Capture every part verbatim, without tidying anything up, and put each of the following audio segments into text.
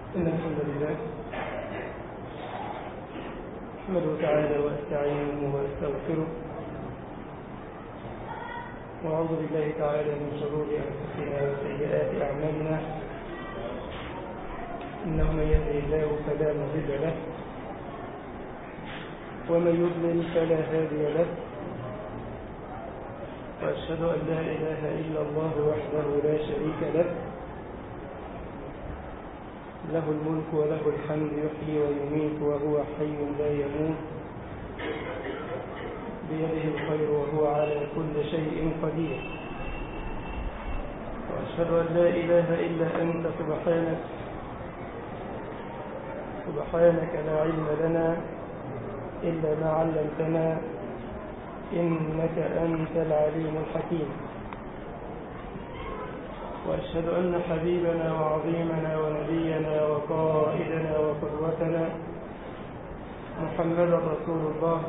إن الحمد لله أحمده تعالى وأستعينه وأستغفره وأعوذ بالله تعالى من شرور أنفسنا وسيئات أعمالنا. إنه من يهده الله فلا مضل له ومن يضلل فلا هادي له، وأشهد أن لا إله إلا الله وحده لا شريك له، له الملك وله الحمد يحيي ويميت وهو حي لا يموت، بيده الخير وهو على كل شيء قدير. وأشهد أن لا إله إلا أنت سبحانك سبحانك لا علم لنا إلا ما علمتنا، إنك أنت العليم الحكيم. وأشهد أن حبيبنا وعظيمنا ونبينا وقائدنا وقدوتنا محمدا رسول الله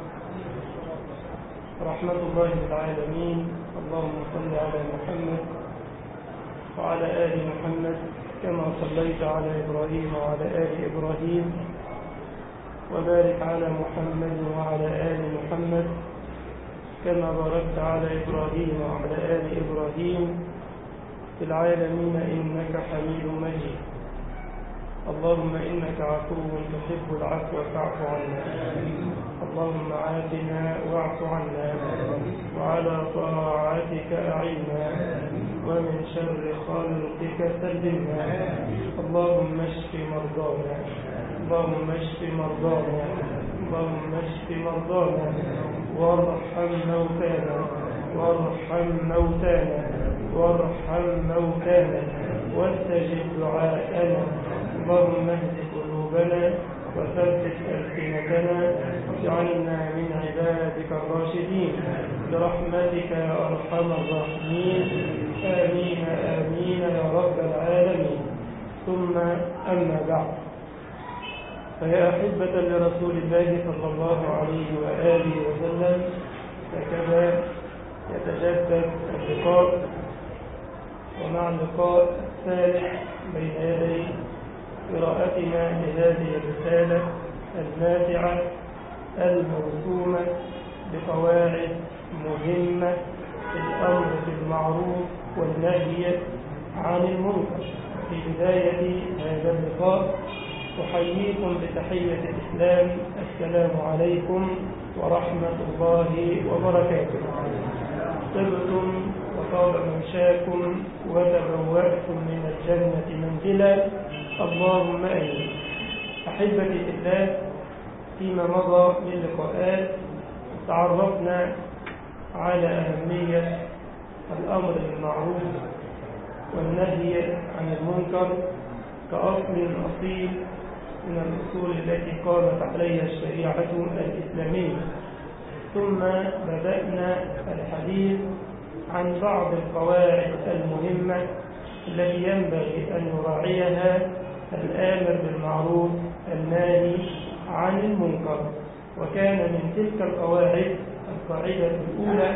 رحمة الله للعالمين. اللهم صل على محمد وعلى آل محمد كما صليت على إبراهيم وعلى آل إبراهيم، وبارك على محمد وعلى آل محمد كما باركت على إبراهيم وعلى آل إبراهيم في العالمين إنك حميد مجيد. اللهم إنك عفو تحب العفو فاعف عنا. اللهم عافنا واعف عنا، وعلى طاعتك أعنا، ومن شر خلقك سلمنا. اللهم اشف مرضانا اللهم اشف مرضانا اللهم اشف مرضانا وارحم موتانا وارحم موتانا وارحم موتانا واستجب دعاءنا. اللهم اهد قلوبنا وثبت ألسنتنا واجعلنا من عبادك الراشدين برحمتك يا أرحم الراحمين. آمين آمين يا رب العالمين. ثم أما بعد، فيا أحبة لرسول الله صلى الله عليه وآله وسلم، هكذا يتجدد اللقاء، ومع اللقاء الثالث بين يدي قراءتنا لهذه الرسالة الماتعة الموسومة بقواعد مهمة في الأمر بالمعروف والنهي عن المنكر. في بداية هذا اللقاء أحييكم بتحية الإسلام، السلام عليكم ورحمة الله وبركاته. طبتم وطاب ممشاكم وتبوأتم من الجنة منزلا، اللهم آمين. أحبتي في الله، فيما مضى من لقاءات تعرفنا على أهمية الأمر بالمعروف والنهي عن المنكر كأصل أصيل من الأصول التي قامت عليها الشريعة الإسلامية. ثم بدأنا الحديث عن بعض القواعد المهمة التي ينبغي أن يراعيها الآمر بالمعروف الناهي عن المنكر. وكان من تلك القواعد القاعدة الأولى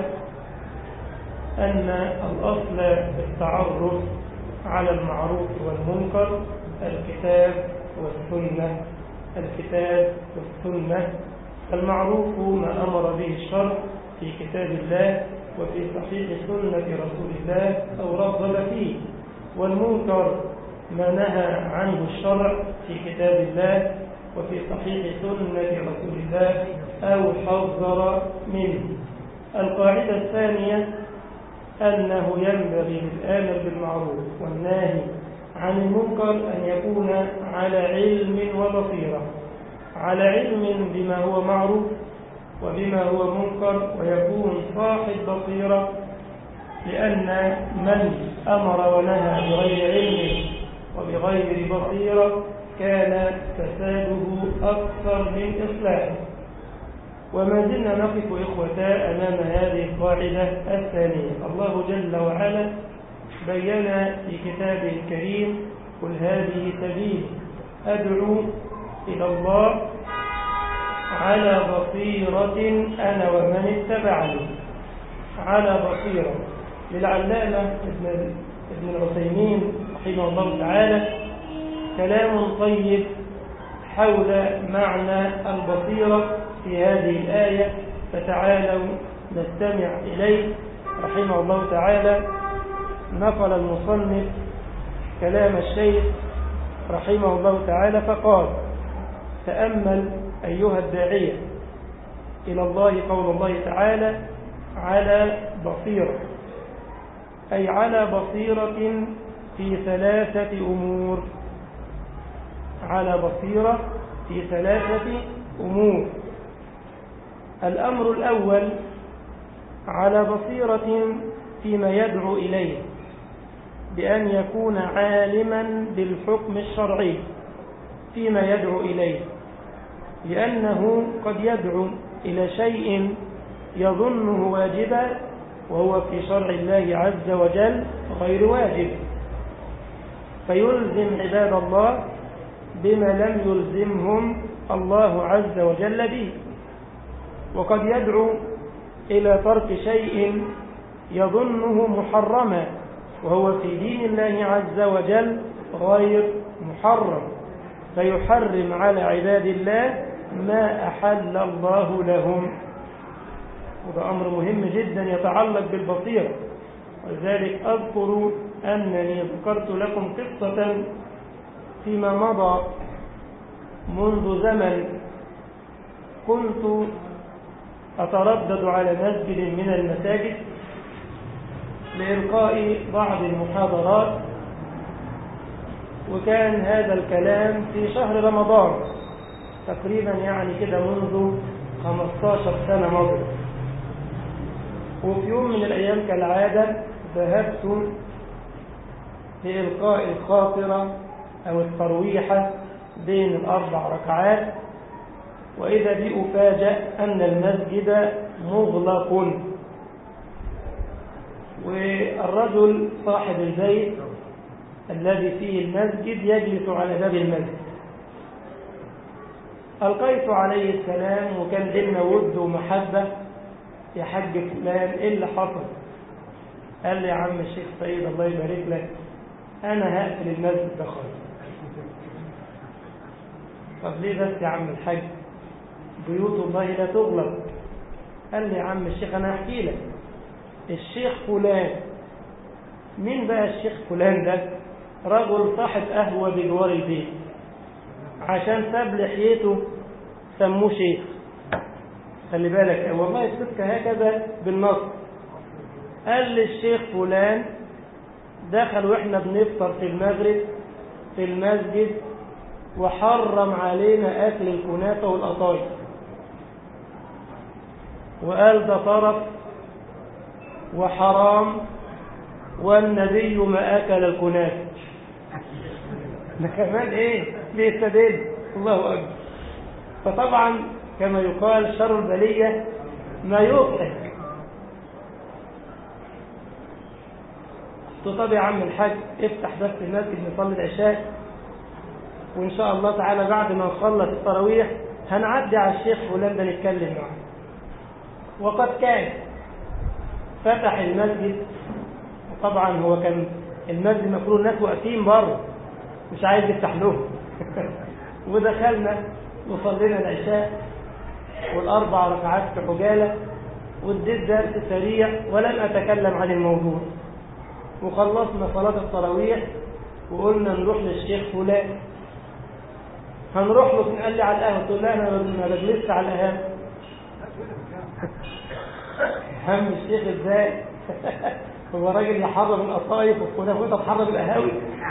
أن الأصل في التعرف على المعروف والمنكر الكتاب والسنة. الكتاب والسنة. المعروف ما أمر به الشرع في كتاب الله وفي صحيح سنة رسول الله أو رغب فيه، والمنكر ما نهى عنه الشرع في كتاب الله وفي صحيح سنة رسول الله أو حذر منه. القاعدة الثانية أنه ينبغي للآمر بالمعروف والناهي عن المنكر أن يكون على علم وبصيرة، على علم بما هو معروف وبما هو منكر، ويكون صاحب بصيرة، لأن من أمر ونهى بغير علم وبغير بصيرة كان فساده أكثر من إصلاحه. وما زلنا نقف إخوتا أمام هذه القاعدة الثانية. الله جل وعلا بين في كتابه الكريم: قل هذه سبيل أدعو إلى الله على بصيرة أنا ومن اتبعني. على بصيرة. للعلامة ابن العثيمين رحمه الله تعالى كلام طيب حول معنى البصيرة في هذه الآية، فتعالوا نستمع إليه. رحمه الله تعالى نقل المصنف كلام الشيخ رحمه الله تعالى فقال: تأمل أيها الداعية إلى الله قول الله تعالى: على بصيرة، أي على بصيرة في ثلاثة أمور. على بصيرة في ثلاثة أمور. الأمر الأول على بصيرة فيما يدعو إليه، بأن يكون عالما بالحكم الشرعي فيما يدعو إليه، لأنه قد يدعو إلى شيء يظنه واجبا وهو في شرع الله عز وجل غير واجب، فيلزم عباد الله بما لم يلزمهم الله عز وجل به. وقد يدعو إلى ترك شيء يظنه محرما وهو في دين الله عز وجل غير محرم، فيحرم على عباد الله ما أحل الله لهم. وده أمر مهم جدا يتعلق بالبصيرة. ولذلك أذكر أنني ذكرت لكم قصة فيما مضى منذ زمن، كنت أتردد على مسجد من المساجد لإلقاء بعض المحاضرات، وكان هذا الكلام في شهر رمضان تقريبا، يعني كده منذ خمسة عشر سنة مضت. وفي يوم من الأيام كالعادة ذهبت لإلقاء الخاطرة أو الترويحة بين الأربع ركعات، وإذا بي أفاجأ أن المسجد مغلق، والرجل صاحب البيت الذي فيه المسجد يجلس على باب المسجد. ألقيت عليه السلام وكان بيننا ود ومحبة: يا حاج فلان إيه اللي حصل؟ قال لي: يا عم الشيخ سيد الله يبارك لك، أنا هقفل المسجد ده خالص. طب ليه بس يا عم الحاج؟ بيوت الله لا تغلق. قال لي: يا عم الشيخ أنا هحكي لك. الشيخ فلان. مين بقى الشيخ فلان ده؟ رجل صاحب قهوة بجوار البيت، عشان ساب لحيته سموه شيخ. خلي بالك والله الصدق هكذا بالنص. قال لي: الشيخ فلان دخل واحنا بنفطر في المغرب في المسجد وحرم علينا أكل الكنافة والقطايف، وقال ده طرف وحرام والنبي ما أكل الكنافة. ده كمان إيه بيستدل. الله أكبر. فطبعا كما يقال شر البلية ما يضحك. طب يا عم الحاج افتح بس المسجد نصلي العشاء، وإن شاء الله تعالى بعد ما نخلص التراويح هنعدي على الشيخ فلان ده نتكلم معه. وقد كان فتح المسجد، وطبعا هو كان المسجد مفروض الناس واقفين بره مش عايز يفتح لهم. ودخلنا وصلينا العشاء والأربع ركعات في حجالة، واديت درس سريع ولم أتكلم عن الموضوع. وخلصنا صلاة التراويح وقلنا نروح للشيخ فلان. هنروح له، قال لي على القهوة. تقول لا أنا ما بجلسش على القهوة. هم الشيخ ازاي؟ هو راجل يحرم القطايف والكنافة وانت تحرم القهاوي؟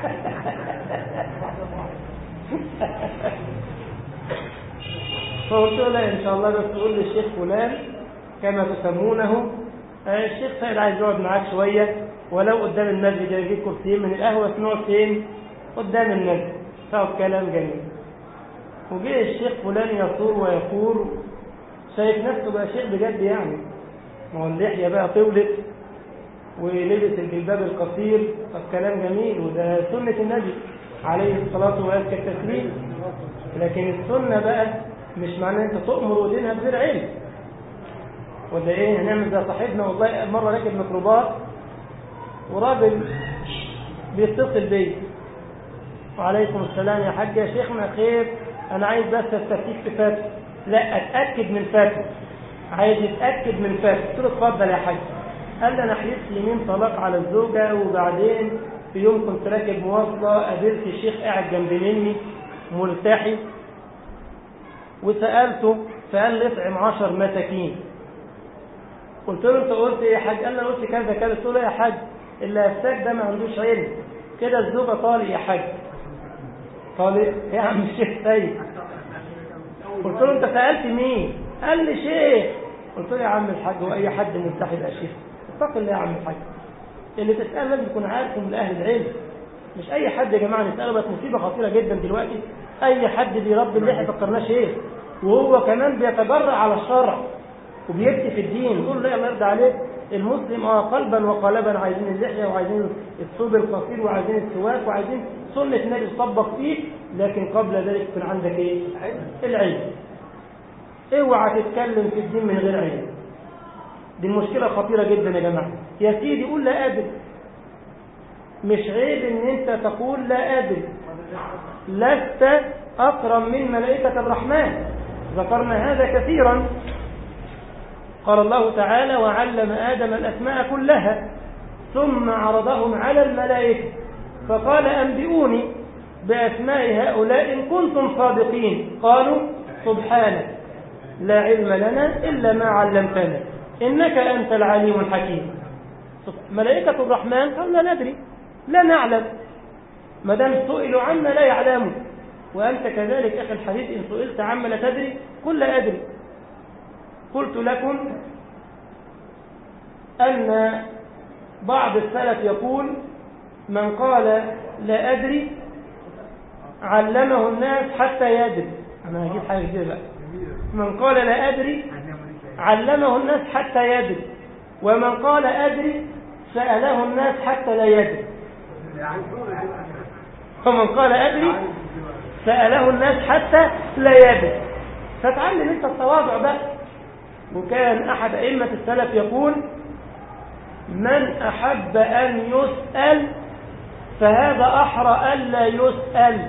فقلت له لا ان شاء الله بس تقول للشيخ فلان كما تسمونه الشيخ سيد عايز يقعد معاك شويه، ولو قدام المسجد يجيب كرسيين من القهوه نقعد فين؟ قدام المسجد. فقط كلام جميل. وجه الشيخ فلان يصور ويقول شايف نفسه بقى شيخ بجد، يعني ما هو اللحيه بقى طولت ولبس الجلباب القصير. طب كلام جميل، وده سنه النبي عليه الصلاه وازكى التسليم. لكن السنه بقى مش معناه انت تؤمر ودينها بغير علم ولا ايه؟ هنعمل زي صاحبنا والله مره راكب ميكروباص وراجل بيتصل بيا وعليكم السلام يا حاج يا شيخنا خير، أنا عايز بس أستفتيك في فتوى. لا أتأكد من فتوى، عايز يتأكد من فتوى. قلت له اتفضل يا حاج. قال لي أنا حلفت يمين طلاق على الزوجة، وبعدين في يوم كنت راكب مواصلة قابلت الشيخ قاعد جنب مني ملتحي وسألته فقال لي اطعم عشر مساكين. قلت له انت قلت ايه يا حاج؟ قال لي انا قلت كذا كذا. قلت له يا حاج اللي هفاك ده ما عندوش علم، كده الزوجة طالق يا حاج. طالق يا عم الشيخ سيد. قلت له انت سألت مين؟ قال لي شيخ. قلت له يا عم الحاج واي حد ملتحي بقى شيخ؟ اتق الله يا عم الحاج، اللي تسأل لازم يكون عارف من اهل العلم، مش اي حد يا جماعه نسأله. بقت مصيبه خطيره جدا دلوقتي، اي حد بيربي اللحيه فكرناه شيخ، وهو كمان بيتجرأ على الشرع وبيبكي في الدين. نقول لا الله يرضى عليك، المسلم اه قلبا وقالبا عايزين اللحيه وعايزين الثوب القصير وعايزين السواك وعايزين سنه النبي تطبق فيه، لكن قبل ذلك يكون عندك ايه؟ العلم. اوعى تتكلم في الدين من غير علم، دي المشكله خطيره جدا يا جماعه. يا سيدي قول لا ادري، مش عيب ان انت تقول لا ادري، لست اكرم من ملائكه الرحمن، ذكرنا هذا كثيرا. قال الله تعالى وعلم آدم الأسماء كلها ثم عرضهم على الملائكة فقال أنبئوني بأسماء هؤلاء إن كنتم صادقين. قالوا سبحانك لا علم لنا إلا ما علمتنا إنك أنت العليم الحكيم. ملائكة الرحمن قالوا لا ندري، لا نعلم، ما دام سئلوا عما لا يعلموا. وأنت كذلك أخي الحبيب إن سئلت عما لا تدري قل لا أدري. قلت لكم أن بعض السلف يقول من قال لا أدري علمه الناس حتى يدري. أنا هجيب حاجة كده بقى. من قال لا أدري علمه الناس حتى يدري، ومن قال أدري سأله الناس حتى لا يدري، ومن قال أدري سأله الناس حتى لا يدري. فتعلم أنت التواضع بقى. وكان أحد أئمة السلف يقول من أحب أن يسأل فهذا أحرى ألا يسأل.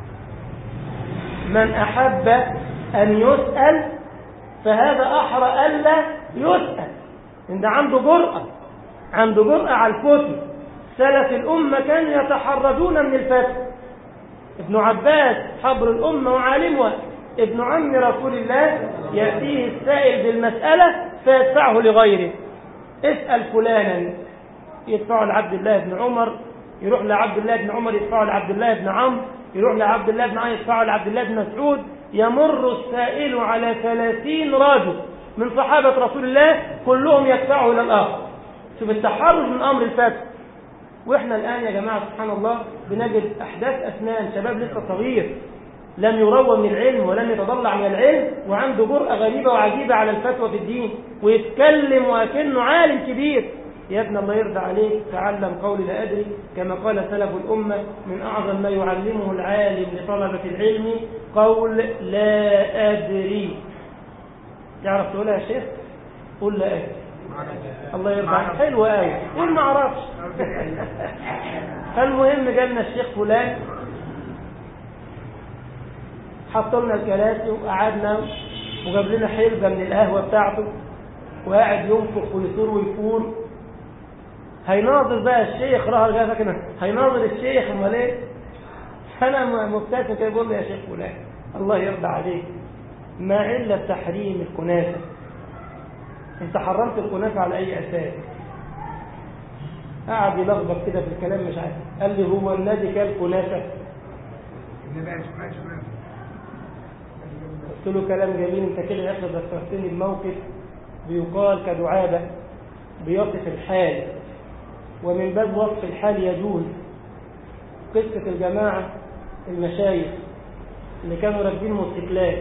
من أحب أن يسأل فهذا أحرى ألا يسأل. إن ده عنده جرأة، عنده جرأة على الفتوى. سلف الأمة كانوا يتحرجون من الفتوى. ابن عباس حبر الأمة وعالمها ابن عم رسول الله يأتيه السائل بالمسألة فيدفعه لغيره. اسأل فلانا يدفعه لعبد الله بن عمر، يروح لعبد الله بن عمر يدفعه لعبد الله بن عمرو، يروح لعبد الله بن عمرو يدفعه لعبد الله بن مسعود. يمر السائل على ثلاثين رجل من صحابة رسول الله كلهم يدفعه إلى الآخر. شوف التحرج من أمر الفتوى. وإحنا الآن يا جماعة سبحان الله بنجد أحداث أسنان، شباب لسه صغير لم يروى من العلم ولم يتضلع من العلم وعنده جرأة غريبة وعجيبة على الفتوى في الدين ويتكلم وكأنه عالم كبير. يا ابن الله يرضى عليك تعلم قولي لا أدري، كما قال سلف الأمة من أعظم ما يعلمه العالم لطلبة العلم قول لا أدري. تعرف تقولها يا شيخ؟ قول لا أدري. الله يرضى عليك. حلوة قوي. قول ما أعرفش. فالمهم جالنا الشيخ فلان حط لنا الكراسي وقعدنا وجاب لنا حلبة من القهوة بتاعته وقاعد ينفخ ويثور ويفور. هيناظر بقى الشيخ، راح جاي فاكر هيناظر الشيخ امال ايه؟ انا مبتسم كده بقول له يا شيخ فلان الله يرضى عليك ما علة تحريم الكنافة؟ انت حرمت الكنافة على اي اساس؟ قعد يلخبط كده في الكلام مش عارف. قال لي هو النادي كان كنافة؟ قلت له كلام جميل انت كده يا اخي ذكرتني الموقف بيقال كدعابة بيصف الحال، ومن باب وصف الحال يجوز. قصة الجماعة المشايخ اللي كانوا راكبين موتوسيكلات.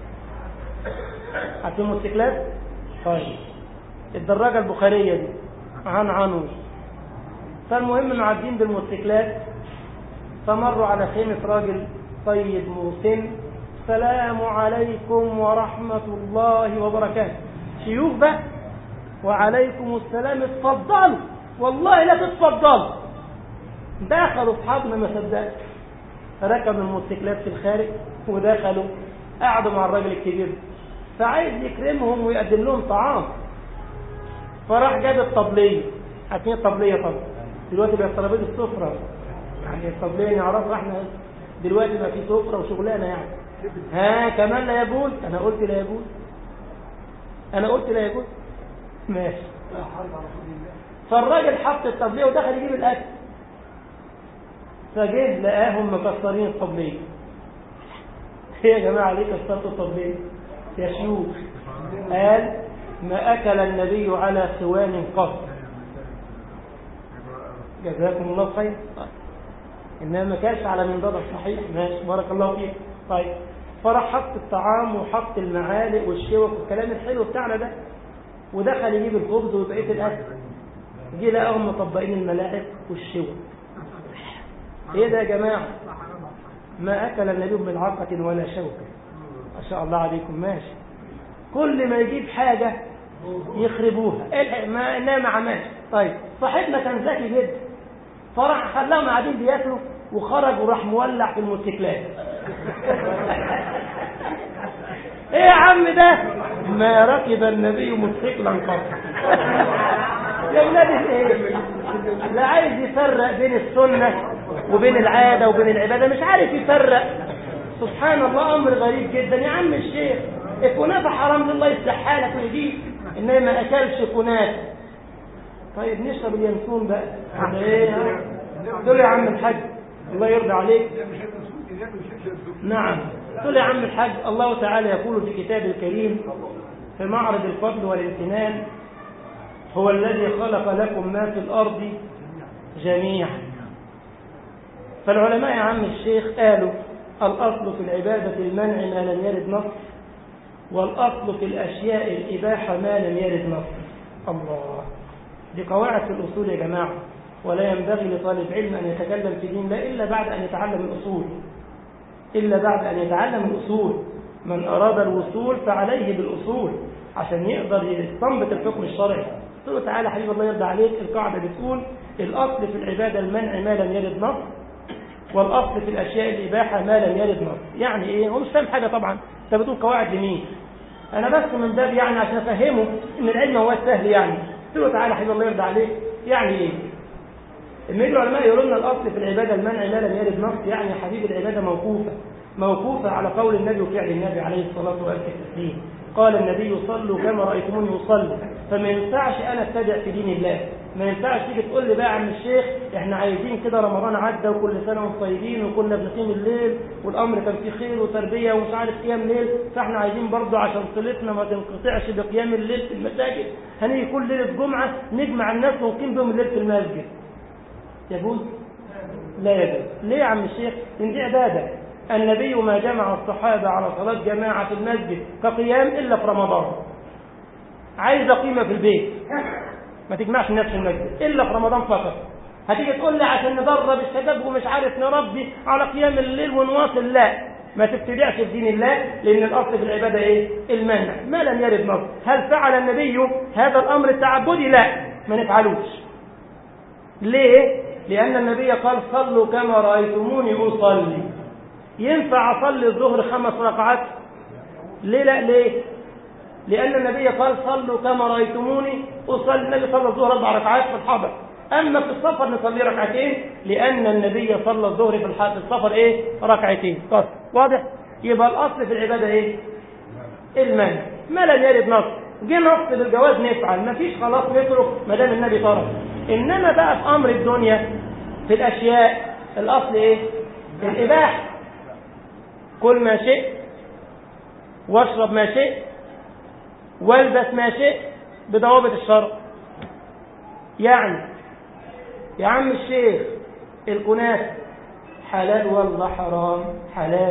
عارفين موتوسيكلات؟ طيب الدراجة البخارية دي عن عنو. فالمهم معدين بالموتوسيكلات فمروا على خيمة راجل طيب مسن. السلام عليكم ورحمة الله وبركاته. شيوخ بقى وعليكم السلام اتفضلوا. والله لا تتفضلوا. دخلوا اصحابنا ما صدقوا ركبوا الموتوسيكلات في الخارج ودخلوا قعدوا مع الراجل الكبير، فعايز يكرمهم ويقدم لهم طعام، فراح جاب الطبلية. عارفين الطبلية طبعا دلوقتي بقت ترابيزة السفرة، يعني الطبلية نعرفها احنا دلوقتي بقى في سفرة وشغلانة يعني. ها كمان لا يجوز؟ انا قلت لا يجوز، انا قلت لا يجوز. ماشي. فالراجل حط الطبلية ودخل يجيب الاكل، فجه لقاهم مكسرين الطبلية. ايه يا جماعة ليه كسرتوا الطبلية يا شيوخ؟ قال ما أكل النبي على خوان قط. جزاكم الله خير. طيب. إنما ما كانش على منضدة صحيح. ماشي بارك الله فيك. طيب فراح حط الطعام وحط المعالق والشوك والكلام الحلو بتاعنا ده، ودخل يجيب الخبز وبقية الأكل، جه لقاهم مطبقين الملاعق والشوك. ايه ده يا جماعة؟ ما أكل النبي بالعقة ولا شوكة. ما شاء الله عليكم. ماشي. كل ما يجيب حاجة يخربوها، ما انها ما عملش. طيب صاحبنا كان ذكي جدا، فراح خلاهم قاعدين بياكلوا وخرج وراح مولع في الموتوسيكلات. ايه يا عم ده؟ ما ركب النبي موتوسيكلا قط. يا ولاد ايه؟ لا عايز يفرق بين السنة وبين العادة وبين العبادة، مش عارف يفرق. سبحان الله، امر غريب جدا. يا عم الشيخ الكنافة حرام، الله يصلح حالك ويهديك، انما ما اكلش كنافة. طيب نشرب اليانسون بقى. ايه دول يا عم الحاج الله يرضى عليك. نعم قل يا عم الحاج، الله تعالى يقول في كتاب الكريم في معرض الفضل والامتنان: هو الذي خلق لكم ما في الأرض جميعا. فالعلماء يا عم الشيخ قالوا الأصل في العبادة المنع ما لم يرد نص، والأصل في الأشياء الإباحة ما لم يرد نص. الله، دي قواعد في الأصول يا جماعة، ولا ينبغي لطالب علم أن يتكلم في دين لا إلا بعد أن يتعلم الأصول، إلا بعد أن يتعلم الأصول. من أراد الوصول فعليه بالأصول عشان يقدر يستنبط الحكم الشرعي. قلت له تعالى حبيب الله يرضى عليك، القاعدة بتقول الأصل في العبادة المنع ما لم يرد نص، والأصل في الأشياء الإباحة ما لم يرد نص. يعني إيه؟ هو مش فاهم حاجة طبعا، أنت بتقول قواعد لمين؟ أنا بس من باب يعني عشان أفهمه إن العلم هو سهل يعني. قلت له تعالى حبيب الله يرضى عليك، يعني إيه؟ لما يجي العلماء يقولوا لنا الأصل في العبادة المنع ما لم يرد نص، يعني يا حبيب العبادة موقوفة موقوفة على قول النبي وفعل النبي عليه الصلاة والسلام. قال النبي صلوا كما رأيتموني أصلي. فما ينفعش أنا ابتدع في دين الله، ما ينفعش تيجي تقول لي بقى يا عم الشيخ احنا عايزين كده رمضان عدى وكل سنة وانتم طيبين وكنا بنقيم الليل والأمر كان فيه خير وتربية ومش عارف قيام ليل، فاحنا عايزين برضه عشان صلتنا ما تنقطعش بقيام الليل في المساجد هنيجي كل ليلة جمعة نجمع الناس ونقيم بهم الليل في المسجد. يجوز؟ لا يجوز. ليه يا عم الشيخ؟ إن دي عبادة. النبي ما جمع الصحابة على صلاة جماعة في المسجد كقيام إلا في رمضان. عايز قيمة في البيت ما تجمعش الناس في المسجد إلا في رمضان فقط. هتيجي تقول لي عشان ندرب الشباب ومش عارف نربي على قيام الليل ونواصل، لا، ما تبتدعش في دين الله، لأن الأصل في العبادة إيه؟ المنع ما لم يرد نص. هل فعل النبي هذا الأمر التعبدي؟ لا، ما نفعلوش. ليه؟ لأن النبي قال صلوا كما رأيتموني أصلي. ينفع أصلي الظهر خمس ركعات؟ ليه لا؟ ليه؟ لأن النبي قال صلوا كما رأيتموني أصلي. النبي صلى الظهر أربع ركعات في الحضر، أما في السفر نصلي ركعتين، لأن النبي صلى الظهر في السفر إيه؟ ركعتين قصر. واضح؟ يبقى الأصل في العبادة إيه؟ المنع ما لم يرد نص. جه نص بالجواز نفعل، ما فيش خلاص نترك ما دام النبي طرف. إنما بقى في أمر الدنيا في الأشياء الأصل إيه؟ الإباحة. كل ما شئت واشرب ما شئت والبس ما شئت بضوابط الشرع. يعني يا عم الشيخ الكنافة حلال ولا حرام؟ حلال.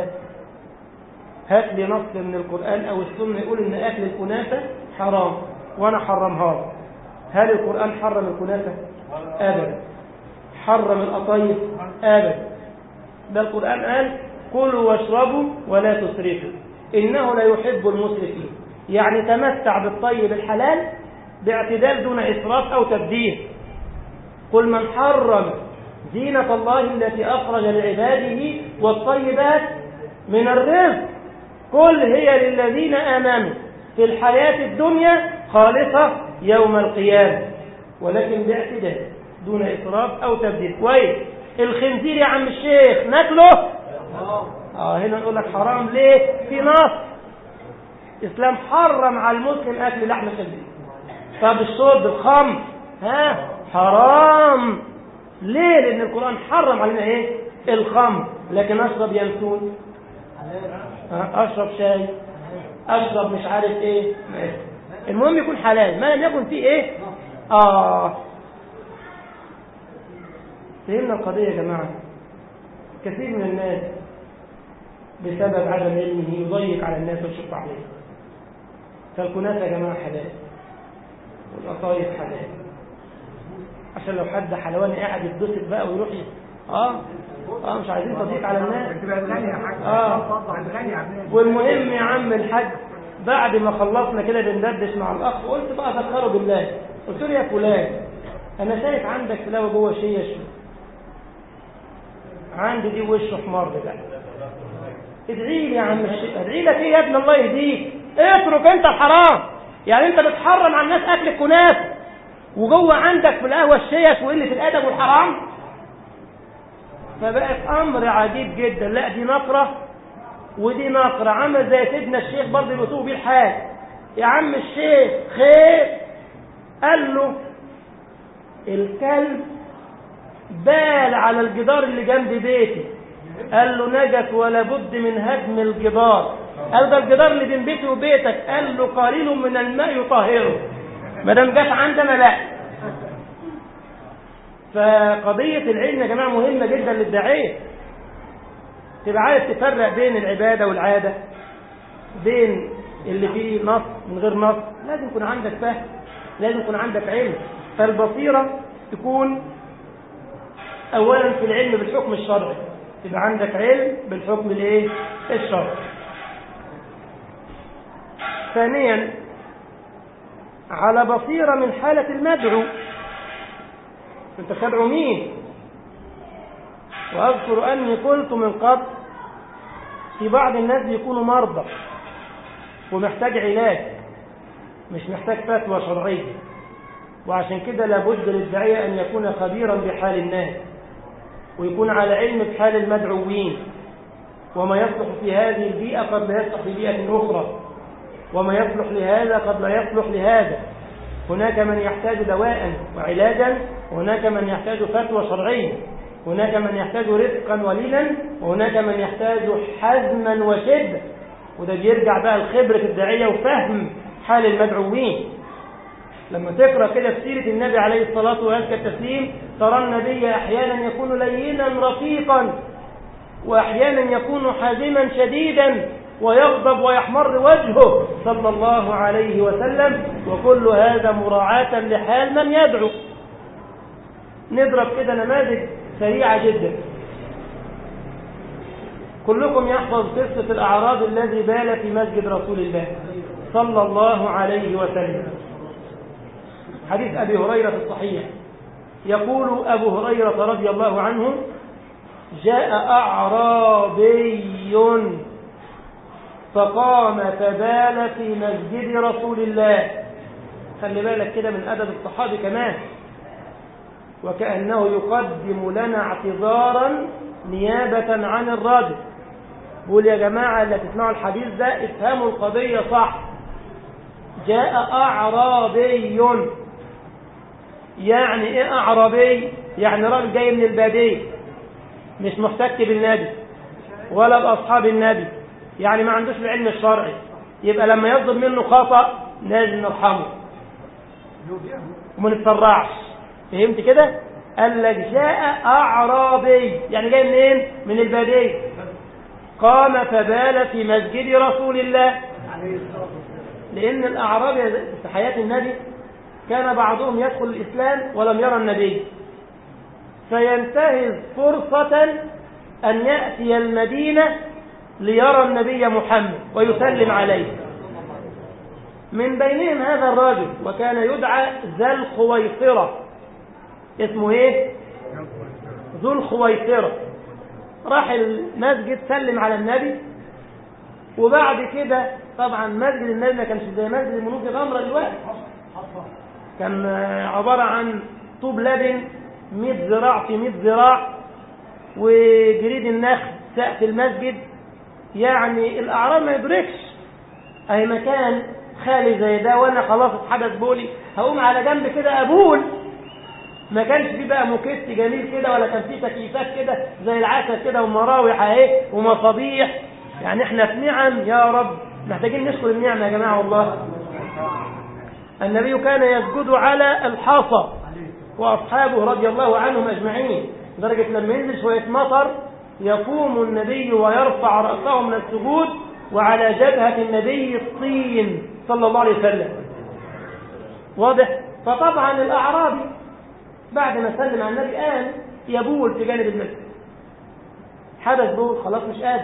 هات لي نص من القرآن أو السنة يقول إن أكل الكنافة حرام وأنا حرمها. هل القرآن حرم الكنافة؟ أبدا. حرم القطايف؟ أبدا. ده القرآن قال كلوا واشربوا ولا تسرفوا إنه لا يحب المسرفين. يعني تمتع بالطيب الحلال باعتدال دون إسراف أو تبذير. قل من حرم زينة الله التي أخرج لعباده والطيبات من الرزق قل هي للذين آمنوا في الحياة الدنيا خالصة يوم القيامة ولكن باعتدال دون إسراف أو تبذير. كويس. الخنزير يا عم الشيخ ناكله؟ آه هنا نقول لك حرام ليه؟ في نص الإسلام حرم على المسلم أكل لحم الخنزير. طب الشرب الخمر ها حرام ليه؟ لأن القرآن حرم علينا إيه؟ الخمر. لكن أشرب ينسون، أشرب شاي، أشرب مش عارف إيه، المهم يكون حلال ما لم يكن فيه إيه؟ آه فهمنا القضية يا جماعة. كثير من الناس بسبب عدم علمه يضيق على الناس ويشق عليه. فالكنافة يا جماعة حلال والقطايف حلال، عشان لو حد حلواني قاعد يتبسط بقى ويروح اه اه مش عايزين تضييق على الناس. اه والمهم يا عم الحاج بعد ما خلصنا كده بندردش مع الاخ قلت بقى اذكره بالله. قلت له يا فلان انا شايف عندك تلاوه جوه شيش، عندي دي وش حمار بقى، ادعي لي يا عم الشيخ. ادعي لك ايه يا ابن الله يهديك؟ اترك انت الحرام. يعني انت بتحرم على الناس اكل الكنافه وجوه عندك في القهوه الشيش وقله الادب والحرام. فبقت امر عجيب جدا. لا دي نقره ودي نقره، عمل زي سيدنا الشيخ برضه بيسوق بيه الحال. يا عم الشيخ خير. قال له الكلب بال على الجدار اللي جنب بيتي. قال له نجت ولا بد من هدم الجدار. قال ده الجدار اللي بين بيتي وبيتك. قال له قليل من الماء يطهره. ما دام جت عندنا لا. فقضية العلم يا جماعة مهمة جدا للداعية. تبقى عايز تفرق بين العبادة والعادة، بين اللي فيه نص من غير نص. لازم يكون عندك فهم، لازم يكون عندك علم. فالبصيرة تكون أولا في العلم بالحكم الشرعي، تبقى عندك علم بالحكم الايه الشرعي. ثانيا على بصيرة من حالة المدعو. انت تدعو مين؟ واذكر اني قلت من قبل في بعض الناس بيكونوا مرضى ومحتاج علاج مش محتاج فتوى شرعية، وعشان كده لابد للداعية ان يكون خبيرا بحال الناس ويكون على علم بحال المدعوين وما يصلح في هذه البيئة قد لا يصلح في بيئة أخرى، وما يصلح لهذا قد لا يصلح لهذا. هناك من يحتاج دواء وعلاجا، وهناك من يحتاج فتوى شرعية، هناك من يحتاج رفقا ولينا، وهناك من يحتاج حزما وشدة. وده بيرجع بقى لخبرة الداعية وفهم حال المدعوين. لما تقرأ كده في سيرة النبي عليه الصلاة وأزكى التسليم ترى النبي أحيانا يكون لينا رفيقا، وأحيانا يكون حازما شديدا ويغضب ويحمر وجهه صلى الله عليه وسلم، وكل هذا مراعاة لحال من يدعو. نضرب كده نماذج سريعة جدا. كلكم يحفظ قصة الأعراب الذي بال في مسجد رسول الله صلى الله عليه وسلم. حديث أبي هريرة في الصحيح، يقول أبو هريرة رضي الله عنه: جاء أعرابي فقام فبال في مسجد رسول الله. خلي بالك كده من أدب الصحابي كمان، وكأنه يقدم لنا اعتذارا نيابة عن الرجل. بقول يا جماعة اللي تسمعوا الحديث ده افهموا القضية صح. جاء أعرابي، يعني ايه أعرابي؟ يعني راجل جاي من البادية مش محتك بالنبي ولا بأصحاب النبي، يعني ما عندوش العلم الشرعي. يبقى لما يصدر منه خطأ لازم نرحمه وما نتسرعش. فهمت كده؟ قال لك جاء أعرابي يعني جاي منين؟ من البادية. قام فبال في مسجد رسول الله. لأن الأعرابي في حياة النبي كان بعضهم يدخل الإسلام ولم يرى النبي، فينتهز فرصة أن يأتي المدينة ليرى النبي محمد ويسلم عليه. من بينهم هذا الرجل وكان يدعى ذا الخويصرة. اسمه ايه؟ ذو الخويصرة، راح المسجد سلم على النبي، وبعد كده طبعا مسجد النبي ما كانش زي مسجد الملوك غمرة دلوقتي، كان عبارة عن طوب لبن مئة ذراع في مئة ذراع، وجريد النخل سقف المسجد، يعني الأعراب ما يدركش أي مكان خالي زي ده، وأنا خلاص اتحدث بولي هقوم على جنب كده أبول. ما كانش فيه بقى موكيت جميل كده، ولا كان فيه تكييفات كده زي العسل كده ومراوح اهي ومصابيح. يعني احنا في نعم يا رب، محتاجين نشكر النعمة يا جماعة والله. النبي كان يسجد على الحصى وأصحابه رضي الله عنهم أجمعين، لدرجة لما ينزل شوية مطر يقوم النبي ويرفع رأسه من السجود، وعلى جبهة النبي الطين صلى الله عليه وسلم. واضح؟ فطبعا الأعرابي بعد ما سلم على النبي قام يبول في جانب المسجد، حدث بول خلاص مش قادر،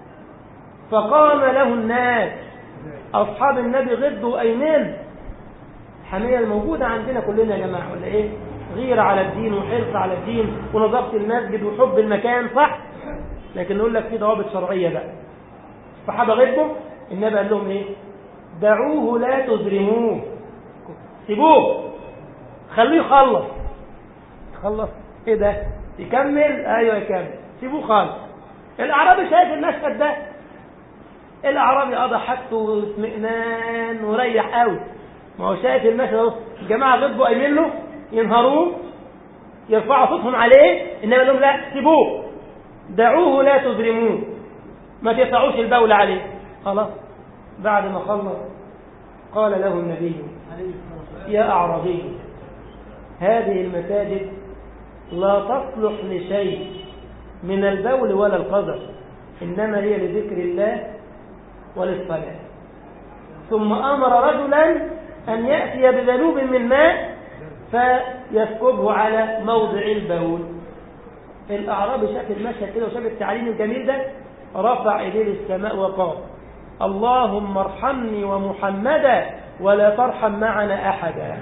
فقام له الناس أصحاب النبي غضوا أيمان. الحمية الموجودة عندنا كلنا يا جماعة ولا إيه؟ غيرة على الدين وحرص على الدين ونظافة المسجد وحب المكان، صح؟ لكن نقول لك في ضوابط شرعية بقى. الصحابة غضوا، النبي قال لهم إيه؟ دعوه لا تزرموه، سيبوه خليه يخلص. خلص ايه ده؟ يكمل؟ ايوه يكمل، سيبوه خالص. الاعرابي شايف المشهد ده، الاعرابي قضى حاجته واطمئنان وريح قوي، ما هو شايف المشهد اهو. الجماعه غضبوا قايمين له ينهروه يرفعوا صوتهم عليه، انما قال لهم لا سيبوه، دعوه لا تزرموه، ما تقطعوش البول عليه. خلاص بعد ما خلص قال له النبي يا اعرابي هذه المساجد لا تصلح لشيء من البول ولا القذر، إنما هي لذكر الله وللصلاة. ثم أمر رجلا أن يأتي بذنوب من ماء فيسكبه على موضع البول. الأعرابي شاف المشهد كده وشاف التعليم الجميل ده، رفع إيديه للسماء وقال اللهم ارحمني ومحمدا ولا ترحم معنا أحدا.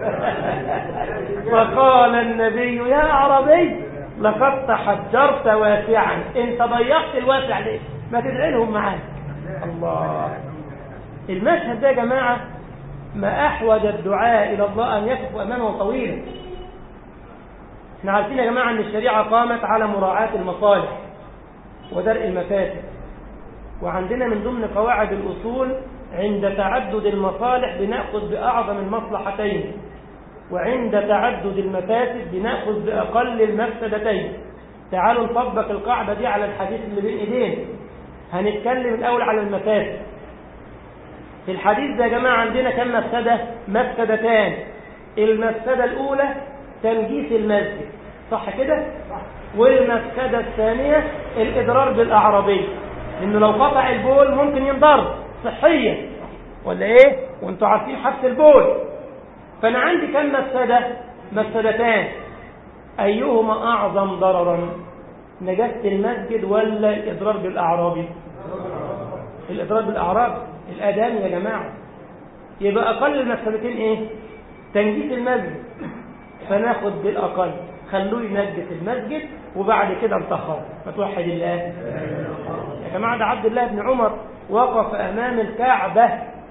وقال النبي يا أعرابي لقد تحجرت واسعا، انت ضيقت الواسع ليه؟ ما تدعي لهم معاك. الله، المشهد ده يا جماعة ما أحوج الدعاء إلى الله أن يقف أمامه طويلا. احنا عارفين يا جماعة أن الشريعة قامت على مراعاة المصالح ودرء المفاسد، وعندنا من ضمن قواعد الأصول عند تعدد المصالح بنأخذ بأعظم المصلحتين، وعند تعدد المفاسد بنأخذ بأقل المفسدتين. تعالوا نطبق القاعدة دي على الحديث اللي بين إيدينا. هنتكلم الأول على المفاسد. في الحديث ده يا جماعة عندنا كم مفسدة؟ مفسدتان. المفسدة الأولى تنجيس المسجد، صح كده؟ والمفسدة الثانية الإضرار بالأعرابي، إنه لو قطع البول ممكن ينضر صحيا ولا إيه؟ وأنتوا عارفين حبس البول. فأنا عندي كم مفسدة؟ مفسدتان. أيهما أعظم ضررا؟ نجاسة المسجد ولا الإضرار بالأعرابي؟ الإضرار بالأعرابي، الآدمي يا جماعة. يبقى أقل المفسدتين إيه؟ تنجيس المسجد، فناخد بالأقل، خلوه ينجس المسجد وبعد كده انتخر. فتوحد الله يا جماعة. ده عبد الله بن عمر وقف أمام الكعبة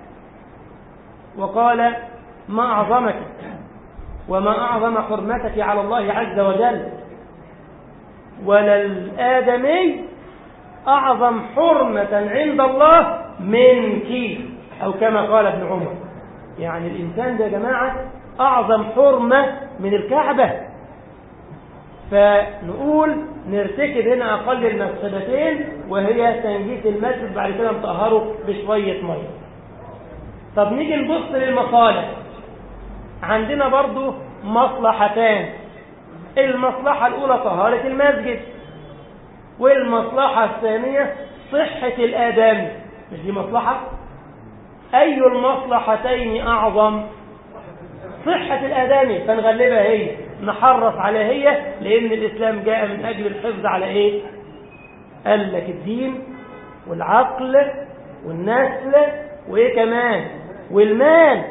وقال ما أعظمك وما أعظم حرمتك على الله عز وجل، وللآدمي أعظم حرمة عند الله منك، أو كما قال ابن عمر. يعني الإنسان ده يا جماعة أعظم حرمة من الكعبة. فنقول نرتكب هنا أقل المفسدتين، وهي تنجيس المسجد، بعد كده نطهره بشوية مية. طب نيجي نبص للمصالح. عندنا برضو مصلحتان. المصلحة الأولى طهارة المسجد، والمصلحة الثانية صحة الآدم. مش دي مصلحة؟ أي المصلحتين أعظم؟ صحة الآدم، فنغلبها هي، نحرص على هي، لأن الإسلام جاء من أجل الحفظ على إيه؟ قال لك الدين والعقل والنسل وإيه كمان؟ والمال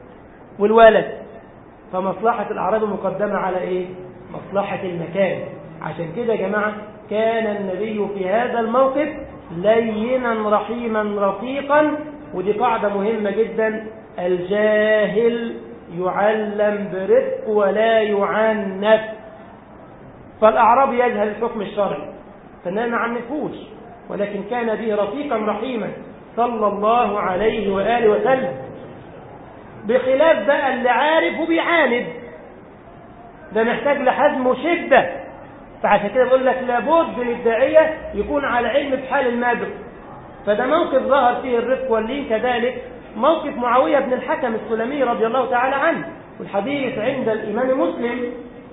والولد. فمصلحة الأعراض مقدمة على إيه؟ مصلحة المكان. عشان كده يا جماعة كان النبي في هذا الموقف لينا رحيما رفيقا. ودي قاعدة مهمة جدا، الجاهل يعلم برفق ولا يعنف. فالأعرابي يجهل الحكم الشرعي فإننا ما عنفوش، ولكن كان به رفيقا رحيما صلى الله عليه وآله وسلم، بخلاف بقى اللي عارف وبيعاند، ده محتاج لحزم وشدة. فعشان كده بقول لك لابد للداعية يكون على علم بحال المادة. فده موقف ظهر فيه الرفق واللين. كذلك موقف معاوية بن الحكم السلمي رضي الله تعالى عنه، والحديث عند الإمام مسلم.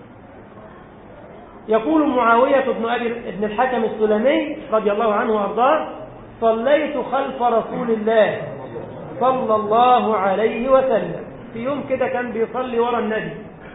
يقول معاوية بن أبي بن الحكم السلمي رضي الله عنه وأرضاه: صليت خلف رسول الله صلى الله عليه وسلم. في يوم كده كان بيصلي ورا النبي،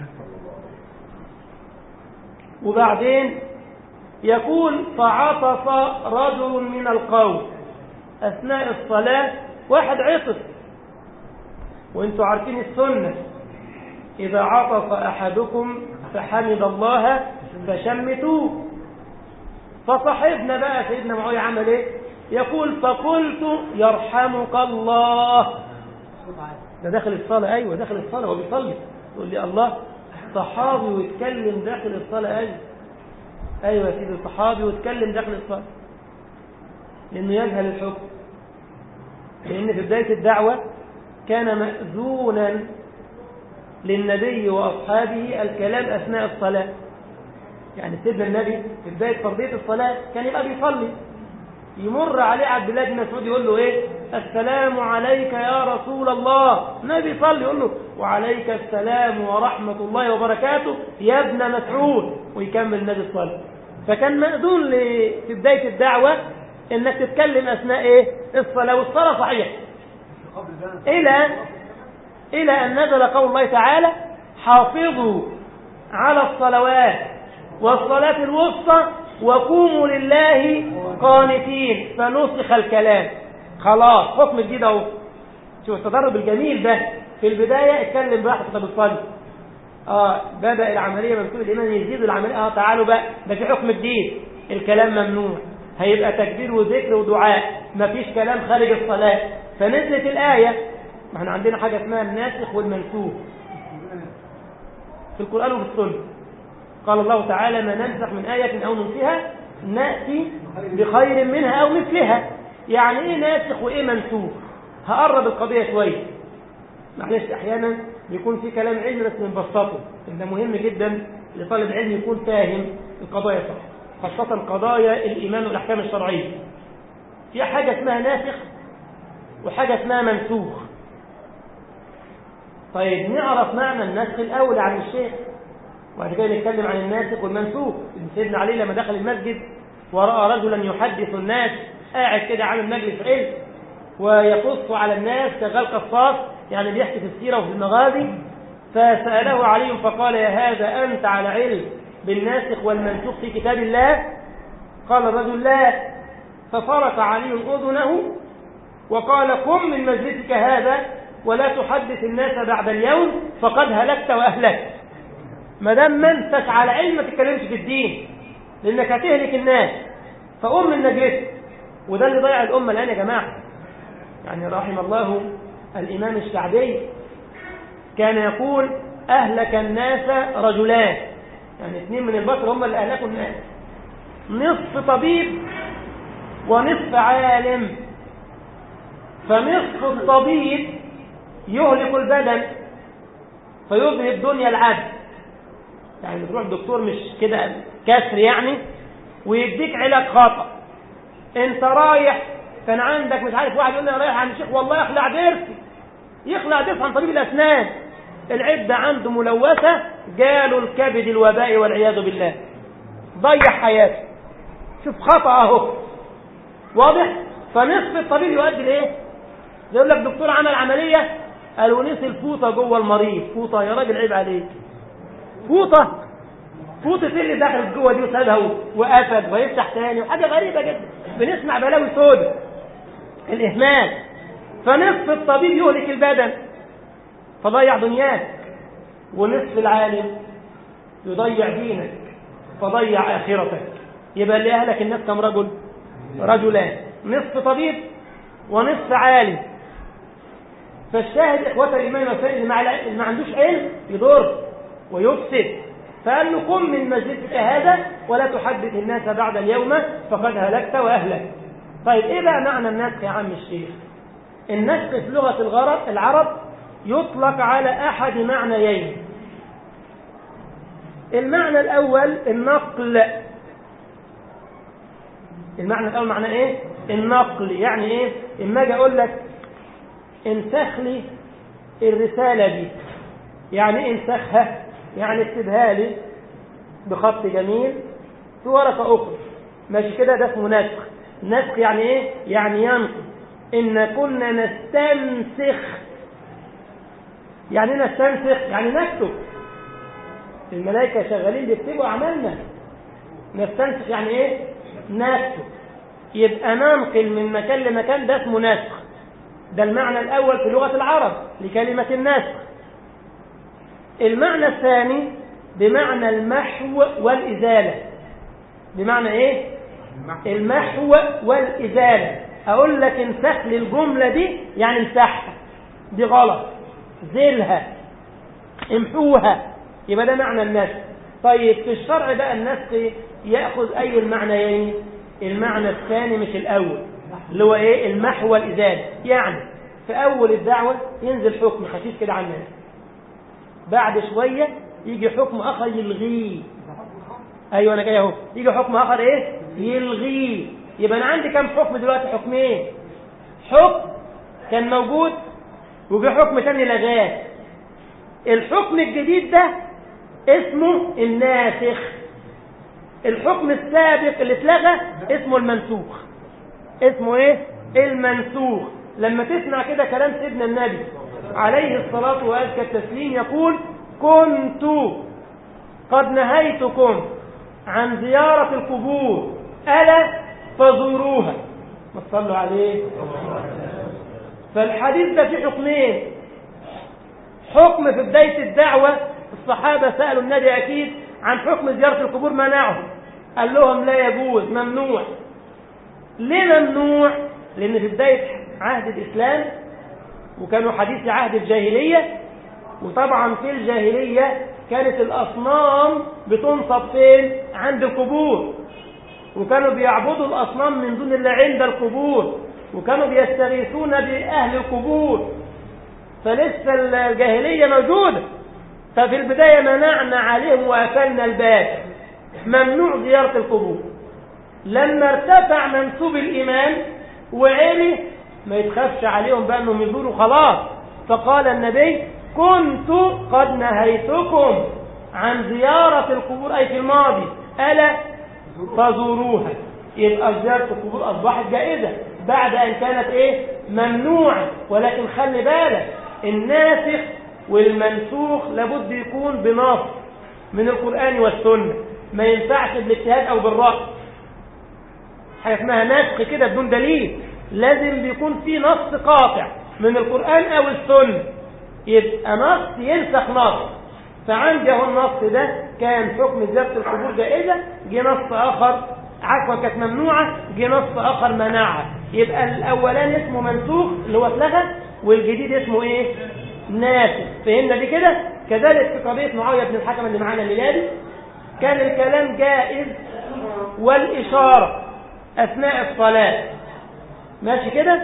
وبعدين يقول: فعطس رجل من القوم أثناء الصلاة. واحد عطس، وانتوا عارفين السنة، إذا عطس أحدكم فحمد الله فشمتوه. فصاحبنا بقى سيدنا معاوية عمل ايه؟ يقول: فقلت يرحمك الله. ده داخل الصلاة. أيوة داخل الصلاة وبيصلي. تقول لي الله، صحابي ويتكلم داخل الصلاة؟ أيوة أيوة يا سيدي، صحابي ويتكلم داخل الصلاة، لأنه يجهل الحكم. لأن في بداية الدعوة كان مأذونا للنبي وأصحابه الكلام أثناء الصلاة. يعني سيدنا النبي في بداية فرضية الصلاة كان يبقى بيصلي، يمر عليه عبد الله بن مسعود يقول له ايه؟ السلام عليك يا رسول الله. النبي يصلي يقول له: وعليك السلام ورحمة الله وبركاته يا ابن مسعود، ويكمل النبي الصلاة. فكان مأذون في بداية الدعوة انك تتكلم اثناء ايه؟ الصلاة. والصلاة صحيح الى الى ان نزل قول الله تعالى: حافظوا على الصلوات والصلاة الوسطى وقوموا لله قانتين. فنسخ الكلام، خلاص حكم جديد اهو. شوف التدرب الجميل ده. في البداية اتكلم براحتك طب الصلي، اه بدأ العملية منسوب الإيمان يزيد العملية، اه تعالوا بقى ده في حكم جديد، الكلام ممنوع، هيبقى تكبير وذكر ودعاء، مفيش كلام خارج الصلاة. فنزلت الآية. ما احنا عندنا حاجة اسمها الناسخ والمنسوخ في القرآن وفي السنة. قال الله تعالى: ما ننسخ من آية أو ننسها نأتي بخير منها أو مثلها. يعني إيه ناسخ وإيه منسوخ؟ هقرب القضية شوية، معلش أحيانا بيكون في كلام علمي بس بنبسطه. ده مهم جدا لطالب علم يكون فاهم القضايا صح، خاصة قضايا الإيمان والأحكام الشرعية. في حاجة اسمها ناسخ وحاجة اسمها منسوخ. طيب نعرف معنى النسخ الأول عن الشيخ، وبعد كده نتكلم عن الناسخ والمنسوخ. سيدنا علي لما دخل المسجد ورأى رجلا يحدث الناس، قاعد كده عامل مجلس علم ويقص على الناس شغال قصاص، يعني بيحكي في السيرة وفي المغازي. فسأله علي فقال: يا هذا أنت على علم بالناسخ والمنسوخ في كتاب الله؟ قال الرجل: لا. ففرق علي أذنه وقال: قم من مجلسك هذا ولا تحدث الناس بعد اليوم فقد هلكت وأهلكت. ما دام ما انتش على علم ما تتكلمش في الدين، لأنك هتهلك الناس. فقم من مجلسك. وده اللي ضيع الأمة الآن يا جماعة. يعني رحم الله الإمام الشعبي كان يقول: أهلك الناس رجلان، يعني اثنين من البشر هم اللي أهلكوا الناس، نصف طبيب ونصف عالم. فنصف الطبيب يهلك البدن فيذهب دنيا العبد، يعني تروح الدكتور مش كده كسر يعني ويديك علاج خطأ. انت رايح كان عندك مش عارف واحد يقول لي رايح عند الشيخ والله يخلع ضرسي، يخلع ضرس عن طبيب الأسنان، العدة عنده ملوثة، جاله الكبد الوبائي والعياذ بالله، ضيع حياته. شوف خطأ اهو واضح. فنصف الطبيب يؤدي لايه؟ يقول لك دكتور عمل عملية قالوا نسي الفوطة جوه المريض. فوطة يا راجل عيب عليك، فوطة فوطة اللي دخلت جوه دي وسابها وقفل ويفتح تاني، وحاجة غريبة جدا. بنسمع بلاوي سودة الإهمال. فنصف الطبيب يهلك البدن فضيع دنياك، ونصف العالم يضيع دينك. فضيع آخرتك. يبقى اللي أهلك الناس كم رجل؟ رجلان، نصف طبيب ونصف عالم. فالشاهد إخوة الإيمان والسائل اللي ما عندوش علم يضر ويفسد. فقال له قم من مسجدك هذا ولا تحدث الناس بعد اليوم فقد هلكت وأهلك. طيب إيه بقى معنى النسخ يا عم الشيخ؟ النسخ في لغة العرب يطلق على أحد معنيين. المعنى الأول النقل. المعنى الأول معنى إيه؟ النقل. يعني إيه؟ إما أجي أقول لك انسخ لي الرسالة دي، يعني إيه انسخها؟ يعني اكتبها لي بخط جميل في ورقة أخرى، ماشي كده؟ ده اسمه نسخ. نسخ يعني إيه؟ يعني ينقل. إن كنا نستنسخ. يعني نستنسخ يعني نكتب. الملائكة شغالين بيكتبوا أعمالنا. نستنسخ يعني إيه؟ نكتب. يبقى ننقل من مكان لمكان، ده اسمه نسخ. ده المعنى الأول في لغة العرب لكلمة النسخ. المعنى الثاني بمعنى المحو والإزالة. بمعنى إيه؟ المحو والإزالة. أقول لك انسخ لي الجملة دي يعني امسحها، دي غلط، زلها، امحوها. يبقى ده معنى النسخ. طيب في الشرع بقى النسخ يأخذ أي المعنيين؟ المعنى الثاني مش الأول، اللي هو إيه؟ المحو والإزالة. يعني في أول الدعوة ينزل حكم خفيف كده عن الناس، بعد شوية يجي حكم آخر يلغيه. أيوة أنا جاي أهو. يجي حكم آخر إيه؟ يلغيه. يبقى أنا عندي كم حكم دلوقتي؟ حكمين. حكم كان موجود وجي حكم تاني لغاه. الحكم الجديد ده اسمه الناسخ. الحكم السابق اللي اتلغى اسمه المنسوخ. اسمه ايه؟ المنسوخ. لما تسمع كده كلام سيدنا النبي عليه الصلاة وأزكى التسليم يقول كنت قد نهيتكم عن زيارة القبور ألا فزوروها. ما تصلوا عليه. فالحديث ده فيه حكمين. حكم في بداية الدعوة الصحابة سألوا النبي أكيد عن حكم زيارة القبور، منعهم، قال لهم لا يجوز، ممنوع. ليه ممنوع؟ لأن في بداية عهد الإسلام وكانوا حديث عهد الجاهلية، وطبعا في الجاهلية كانت الأصنام بتنصب فين؟ عند القبور، وكانوا بيعبدوا الأصنام من دون الله عند القبور، وكانوا بيستغيثون بأهل القبور. فلسه الجاهلية موجودة. ففي البداية منعنا عليهم وقفلنا الباب، ممنوع زيارة القبور. لما ارتفع منسوب الإيمان وعلي ما يتخافش عليهم بقى انهم يزوروا خلاص، فقال النبي كنت قد نهيتكم عن زيارة القبور، أي في الماضي، ألا فزوروها. يبقى زيارة القبور أصبحت جائزة بعد أن كانت إيه؟ ممنوعة. ولكن خلي بالك الناسخ والمنسوخ لابد يكون بنص من القرآن والسنة، ما ينفعش بالاجتهاد أو بالرأي. حاجة اسمها نسخ كده بدون دليل، لازم بيكون في نص قاطع من القرآن أو السنة. يبقى نص ينسخ نص. فعندي اهو النص ده كان حكم زيارة القبور جائزة، جه نص آخر عفوا كانت ممنوعة، جه نص آخر منعها. يبقى الأولان اسمه منسوخ اللي هو اتلغى، والجديد اسمه ايه؟ ناسخ. فهمنا دي كده؟ كذلك في قضية معاوية بن الحكم اللي معانا الليلة، كان الكلام جائز والإشارة أثناء الصلاة، ماشي كده؟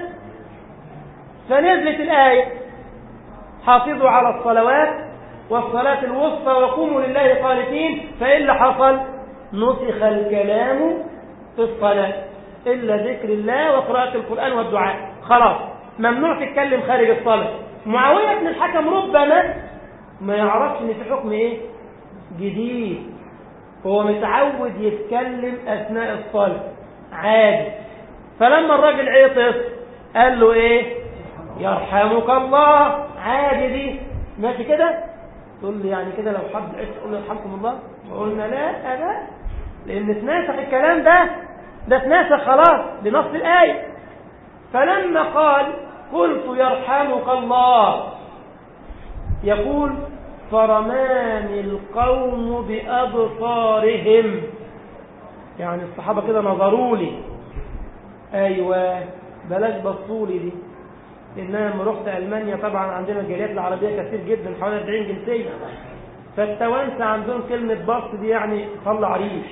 فنزلت الآية حافظوا على الصلوات والصلاة الوسطى وقوموا لله قانتين. فإيه اللي حصل؟ نسخ الكلام في الصلاة إلا ذكر الله وقراءة القرآن والدعاء. خلاص ممنوع تتكلم خارج الصلاة. معاوية بن الحكم ربما ما يعرفش ان في حكم ايه جديد، هو متعود يتكلم اثناء الصلاة عادي. فلما الراجل عيطس قال له ايه؟ يرحمك الله. عادي دي، ماشي كده؟ تقول لي يعني كده لو حد عيط تقول له يرحمكم الله؟ وقلنا لا لا، لان اتناسخ الكلام ده، ده اتناسخ خلاص بنص الآية. فلما قال قلت يرحمك الله، يقول فرمان القوم بأبصارهم، يعني الصحابة كده نظروا لي، أيوة بلاش بصوا لي دي، لأن أنا لما رحت ألمانيا طبعا عندنا الجاليات العربية كثير جدا حوالي أربعين جنسية، فالتوانسة عندهم كلمة بص دي يعني طلع ريش.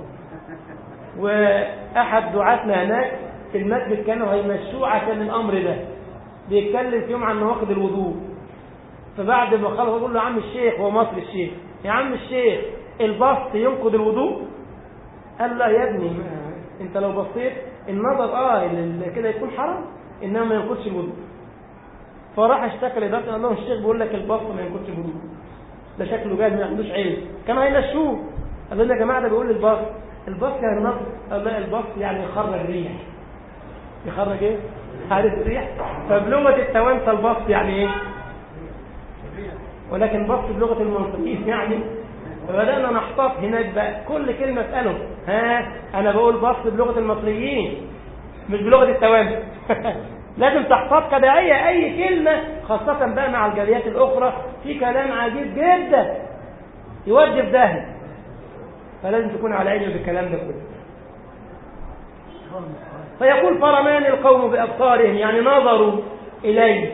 وأحد دعاتنا هناك في المسجد كانوا هيمشوه عشان الأمر ده، بيتكلم فيهم عن نواقض الوضوء، فبعد ما خلص يقول له يا عم الشيخ، هو مصري الشيخ، يا عم الشيخ البسط ينقض الوضوء؟ قال لا يا ابني، انت لو بصيت النظر اه كده يكون حرام، انما ما ينقضش الوضوء. فراح اشتكى لدرجه قال لهم الشيخ بيقول لك البسط ما ينقضش الوضوء، ده شكله جاهل ما عندوش علم، كانوا هيمشوه. قال لهم يا جماعه ده بيقول البسط، البسط يعني نظر؟ قال لا البسط يعني يخرج ريح. يخرج ايه؟ عارف الريح؟ فبلغه التوانسه البسط يعني ايه؟ ولكن بسط بلغه المنطقيين يعني. فبدأنا نحتاط هناك بقى، كل كلمة اسألهم ها أنا بقول بسط بلغة المصريين مش بلغة التوانسة. لازم تحتاط كداعية أي كلمة، خاصة بقى مع الجاليات الأخرى في كلام عجيب جدا يودي في داهية، فلازم تكون على علم بالكلام ده كله. فيقول فرمان القوم بأبصارهم، يعني نظروا إليه.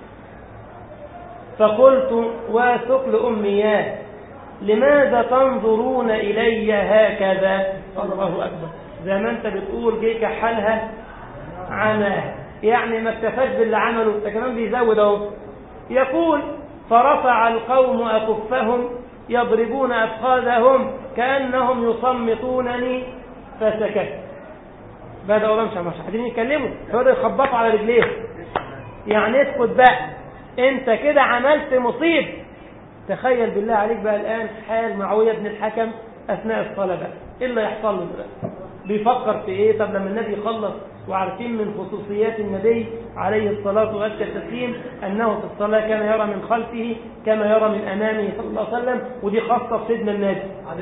فقلت وثقل أمياه لماذا تنظرون إلي هكذا؟ الله أكبر، زي ما أنت بتقول جه كحلها عماه، يعني ما اكتفاش باللي عمله، ده كمان بيزود اهو. يقول فرفع القوم أكفهم يضربون أفخاذهم كأنهم يصمتونني فسكت. بدأوا مش مش قاعدين يتكلموا، بدأوا يخبطوا على رجليه، يعني اسكت بقى انت كده عملت مصيب. تخيل بالله عليك بقى الآن حال معاوية بن الحكم أثناء الصلاة بقى، إيه اللي يحصل له بقى؟ بيفكر في إيه؟ طب لما النبي يخلص، وعارفين من خصوصيات النبي عليه الصلاة وأزكى التسليم أنه في الصلاة كان يرى من خلفه كما يرى من أمامه صلى الله عليه وسلم، ودي خاصة بسيدنا النبي،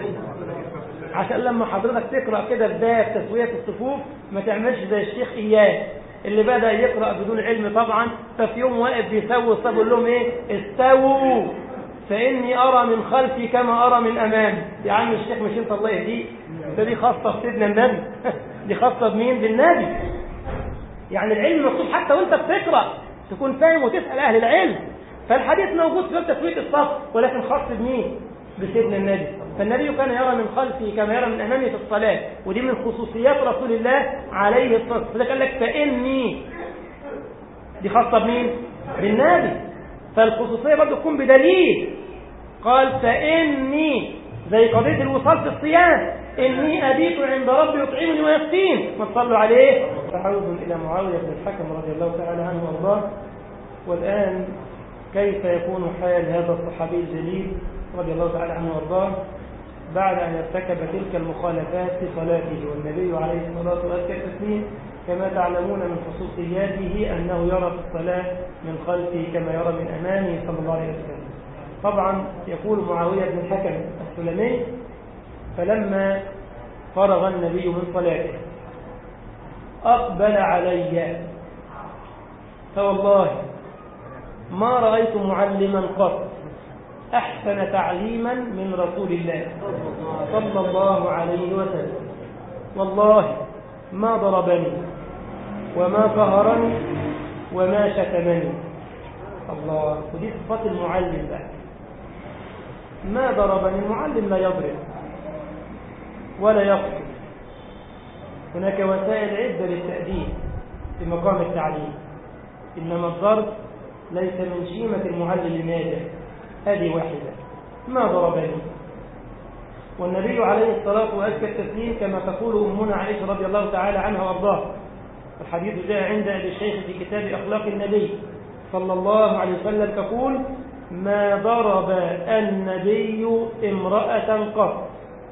عشان لما حضرتك تقرأ كده بداية تسوية الصفوف ما تعملش زي الشيخ إياه اللي بدأ يقرأ بدون علم طبعا، ففي يوم واقف بيسوي الصف يقول لهم إيه؟ استووا فإني أرى من خلفي كما أرى من أمامي. يا عم الشيخ مش انت الله يهديك، ده دي خاصة بسيدنا النبي. دي خاصة بمين؟ بالنبي. يعني العلم مكتوب حتى وانت بتقرأ تكون فاهم وتسأل أهل العلم. فالحديث موجود في تسوية الصف، ولكن خاص بمين؟ بسيدنا النبي. فالنبي كان يرى من خلفه كما يرى من أمامه في الصلاة، ودي من خصوصيات رسول الله عليه الصلاة والسلام. فده قال لك فإني، دي خاصة بمين؟ بالنبي. فالخصوصية برضه تكون بدليل. قال فإني، زي قضية الوصال في الصيام، إني أبيت عند ربي يطعمني ويسقين، ما تصلوا عليه. تعود إلى معاوية بن الحكم رضي الله تعالى عنه وارضاه. والآن كيف يكون حال هذا الصحابي الجليل رضي الله تعالى عنه وارضاه بعد أن ارتكب تلك المخالفات في صلاته؟ والنبي عليه الصلاة والسلام كما تعلمون من خصوصياته أنه يرى في الصلاة من خلفه كما يرى من أمامه صلى الله عليه وسلم. طبعا يقول معاوية بن الحكم السلمي فلما فرغ النبي من صلاته أقبل علي، فوالله ما رأيت معلما قط أحسن تعليما من رسول الله صلى الله عليه وسلم، والله ما ضربني وما قهرني وما شتمني. الله، ودي صفات المعلم بقى. ما ضربني، المعلم لا يضرب ولا يقتل، هناك وسائل عدة للتأديب في مقام التعليم، إنما الضرب ليس من شيمة المعلم الناجح. هذه واحدة. ما ضربني. والنبي عليه الصلاة وأزكى التسليم كما تقول أمنا عائشة رضي الله تعالى عنها وارضاها، الحديث جاء عند أبي الشيخ في كتاب أخلاق النبي صلى الله عليه وسلم تقول ما ضرب النبي امرأة قط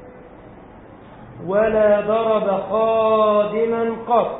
ولا ضرب خادما قط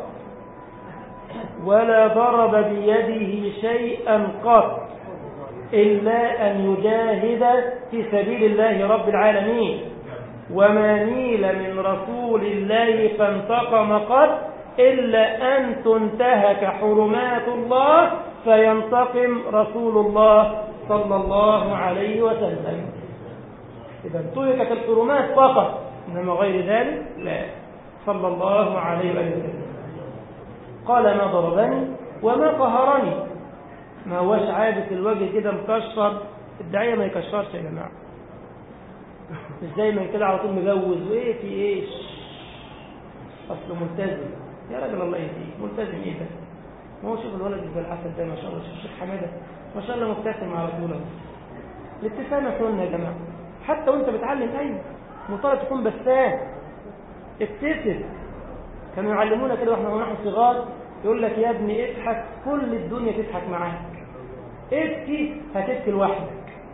ولا ضرب بيده شيئا قط إلا أن يجاهد في سبيل الله رب العالمين، وما نيل من رسول الله فانتقم قط إلا أن تنتهك حرمات الله فينتقم رسول الله صلى الله عليه وسلم. إذا انتهكت الحرمات فقط، إنما غير ذلك لا، صلى الله عليه وسلم. قال ما ضربني وما قهرني. ما هوش عابس الوجه كده مكشر، الداعية ما يكشرش يا جماعة، مش زي ما كده على طول مجوز وايه في ايه، اصله ملتزم. يا راجل الله يهديك، ملتزم ايه ده؟ ما هو شوف الولد ابن الحسن ده ما شاء الله، شوف الشيخ حماده ما شاء الله مبتسم على طول. الابتسامه سنه يا جماعه، حتى وانت بتعلم ايوه مطالب تكون بسام، ابتسم. كانوا يعلمونا كده واحنا ونحن صغار، يقول لك يا ابني اضحك كل الدنيا تضحك معاك، ابكي هتبكي لوحدك.